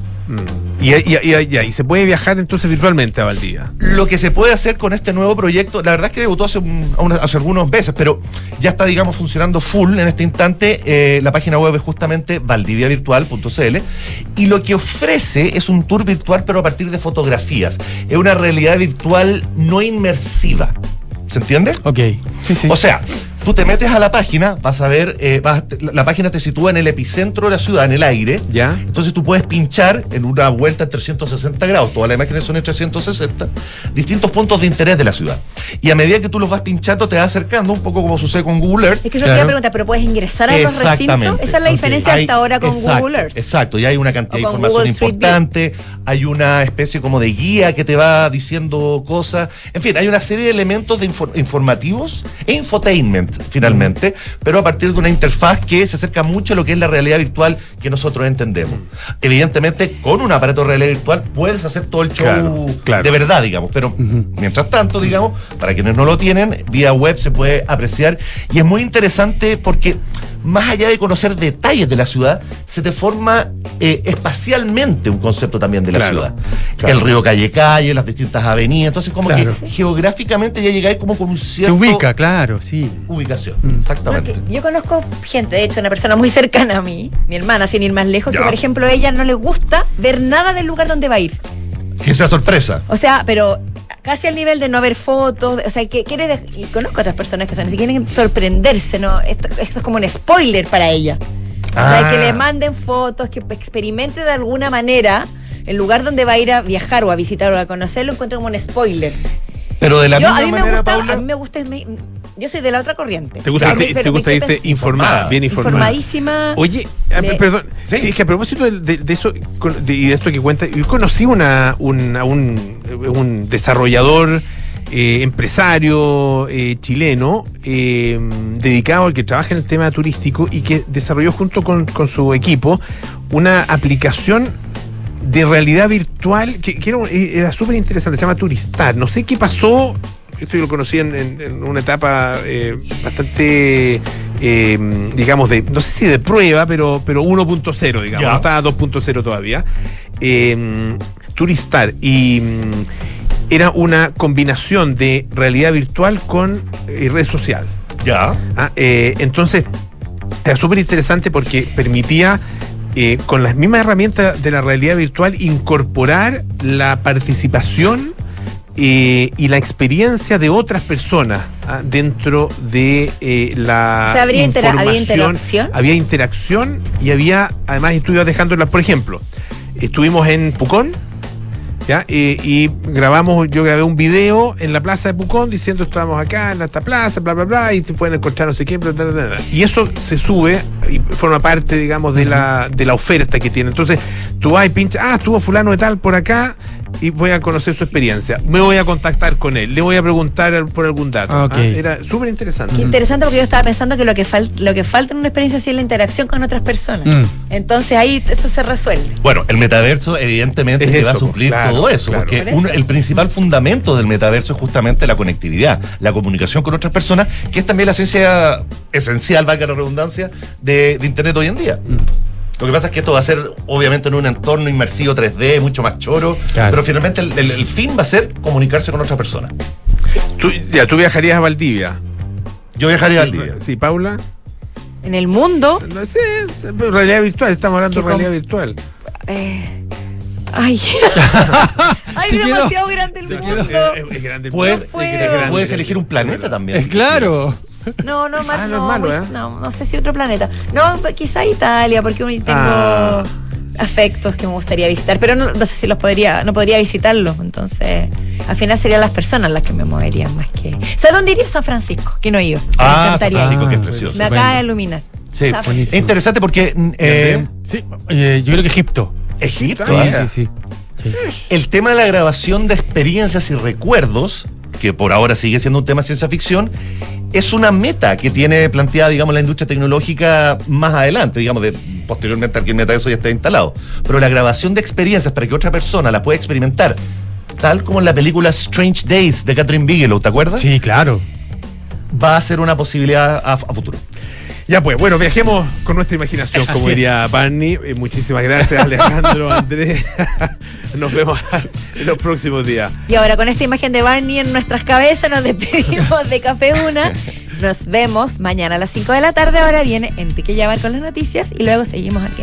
Speaker 1: Y se puede viajar entonces virtualmente a Valdivia.
Speaker 7: Lo que se puede hacer con este nuevo proyecto, la verdad es que debutó hace algunos meses, pero ya está, digamos, funcionando full en este instante. La página web es justamente valdiviavirtual.cl y lo que ofrece es un tour virtual, pero a partir de fotografías. Es una realidad virtual no inmersiva. ¿Se entiende?
Speaker 14: Ok. Sí.
Speaker 7: O sea, tú te metes a la página, vas a ver, la página te sitúa en el epicentro de la ciudad, en el aire.
Speaker 1: Ya.
Speaker 7: Entonces tú puedes pinchar en una vuelta en 360 grados, todas las imágenes son en 360, distintos puntos de interés de la ciudad. Y a medida que tú los vas pinchando, te vas acercando, un poco como sucede con Google Earth.
Speaker 2: Es que yo te iba a preguntar, ¿pero puedes ingresar a los recintos? Esa es la diferencia hasta ahora con Google Earth.
Speaker 7: Exacto, y hay una cantidad de información importante, hay una especie como de guía que te va diciendo cosas. En fin, hay una serie de elementos de informativos e infotainment, finalmente, pero a partir de una interfaz que se acerca mucho a lo que es la realidad virtual que nosotros entendemos. Evidentemente, con un aparato de realidad virtual puedes hacer todo el show de verdad, digamos, pero mientras tanto, digamos, para quienes no lo tienen, vía web se puede apreciar y es muy interesante porque más allá de conocer detalles de la ciudad, se te forma espacialmente un concepto también de la ciudad. El río Calle, las distintas avenidas, entonces como que geográficamente ya llegáis como con un cierto...
Speaker 14: Te ubica, claro, sí.
Speaker 7: Ubicación, exactamente.
Speaker 2: Yo conozco gente, de hecho, una persona muy cercana a mí, mi hermana, sin ir más lejos, que por ejemplo a ella no le gusta ver nada del lugar donde va a ir.
Speaker 7: Que sea sorpresa.
Speaker 2: O sea, pero casi al nivel de no ver fotos, o sea, que quiere, y conozco a otras personas que son así, quieren sorprenderse, ¿no? Esto es como un spoiler para ella. O sea, que le manden fotos, que experimente de alguna manera el lugar donde va a ir a viajar o a visitar o a conocer, lo encuentro como un spoiler.
Speaker 7: Pero de la misma manera, Paula...
Speaker 2: A mí me gusta Yo soy de la otra corriente.
Speaker 1: ¿Te gusta irte informada, bien informada?
Speaker 2: Informadísima.
Speaker 1: Oye, perdón, sí, es que a propósito de eso y de esto que cuenta, yo conocí un desarrollador empresario chileno dedicado al que trabaja en el tema turístico y que desarrolló junto con su equipo una aplicación de realidad virtual que era súper interesante, se llama Turistar. No sé qué pasó. Esto yo lo conocí en una etapa bastante, digamos, no sé si de prueba, pero 1.0, digamos, no estaba 2.0 todavía. Turistar. Y era una combinación de realidad virtual con red social. Entonces, era súper interesante porque permitía, con las mismas herramientas de la realidad virtual, incorporar la participación y la experiencia de otras personas dentro de la
Speaker 2: ¿había interacción?
Speaker 1: Había interacción y además estuvimos dejándola, por ejemplo, estuvimos en Pucón, y yo grabé un video en la plaza de Pucón diciendo estamos acá en esta plaza, bla, bla, bla, y se pueden encontrar no sé qué, bla, bla, bla, bla. Y eso se sube y forma parte, digamos, de la oferta que tiene. Entonces, tú vas y pinchas, estuvo fulano de tal por acá, y voy a conocer su experiencia. Me voy a contactar con él, le voy a preguntar por algún dato. Era súper interesante.
Speaker 2: Qué interesante, porque yo estaba pensando que lo que falta en una experiencia es la interacción con otras personas. Entonces ahí eso se resuelve.
Speaker 7: Bueno, el metaverso evidentemente te va a suplir todo eso, porque el principal fundamento del metaverso es justamente la conectividad, la comunicación con otras personas, que es también la ciencia esencial, valga la redundancia, de Internet hoy en día. Lo que pasa es que esto va a ser, obviamente, en un entorno inmersivo 3D, mucho más choro, pero finalmente el fin va a ser comunicarse con otra persona.
Speaker 1: ¿Tú viajarías a Valdivia?
Speaker 7: Yo viajaría a Valdivia.
Speaker 1: Sí, Paula.
Speaker 2: ¿En el mundo?
Speaker 1: No sé, realidad virtual, estamos hablando de realidad virtual.
Speaker 2: Ay, demasiado grande el mundo.
Speaker 1: Es grande el
Speaker 7: mundo. Puedes elegir un planeta también.
Speaker 14: Claro.
Speaker 2: No, no sé si otro planeta. No, quizá Italia, porque tengo afectos que me gustaría visitar, pero no sé si no podría visitarlos, entonces al final serían las personas las que me moverían más que. ¿Sabes dónde iría? San Francisco, que no he ido.
Speaker 7: San Francisco, que es precioso.
Speaker 2: Me acaba de iluminar.
Speaker 7: Sí, es interesante porque
Speaker 14: yo creo que Egipto.
Speaker 7: ¿Egipto?
Speaker 14: Sí.
Speaker 7: El tema de la grabación de experiencias y recuerdos, que por ahora sigue siendo un tema de ciencia ficción, es una meta que tiene planteada, digamos, la industria tecnológica más adelante, digamos, posteriormente al que el metaverso ya esté instalado. Pero la grabación de experiencias para que otra persona la pueda experimentar, tal como en la película Strange Days de Catherine Bigelow, ¿te acuerdas?
Speaker 14: Sí, claro.
Speaker 7: Va a ser una posibilidad a futuro.
Speaker 1: Ya pues, bueno, viajemos con nuestra imaginación, como diría Barney. Muchísimas gracias, Alejandro, Andrés. Nos vemos en los próximos días.
Speaker 2: Y ahora, con esta imagen de Barney en nuestras cabezas, nos despedimos de Café Una. Nos vemos mañana a las 5 de la tarde. Ahora viene Enrique Llavar con las noticias y luego seguimos aquí.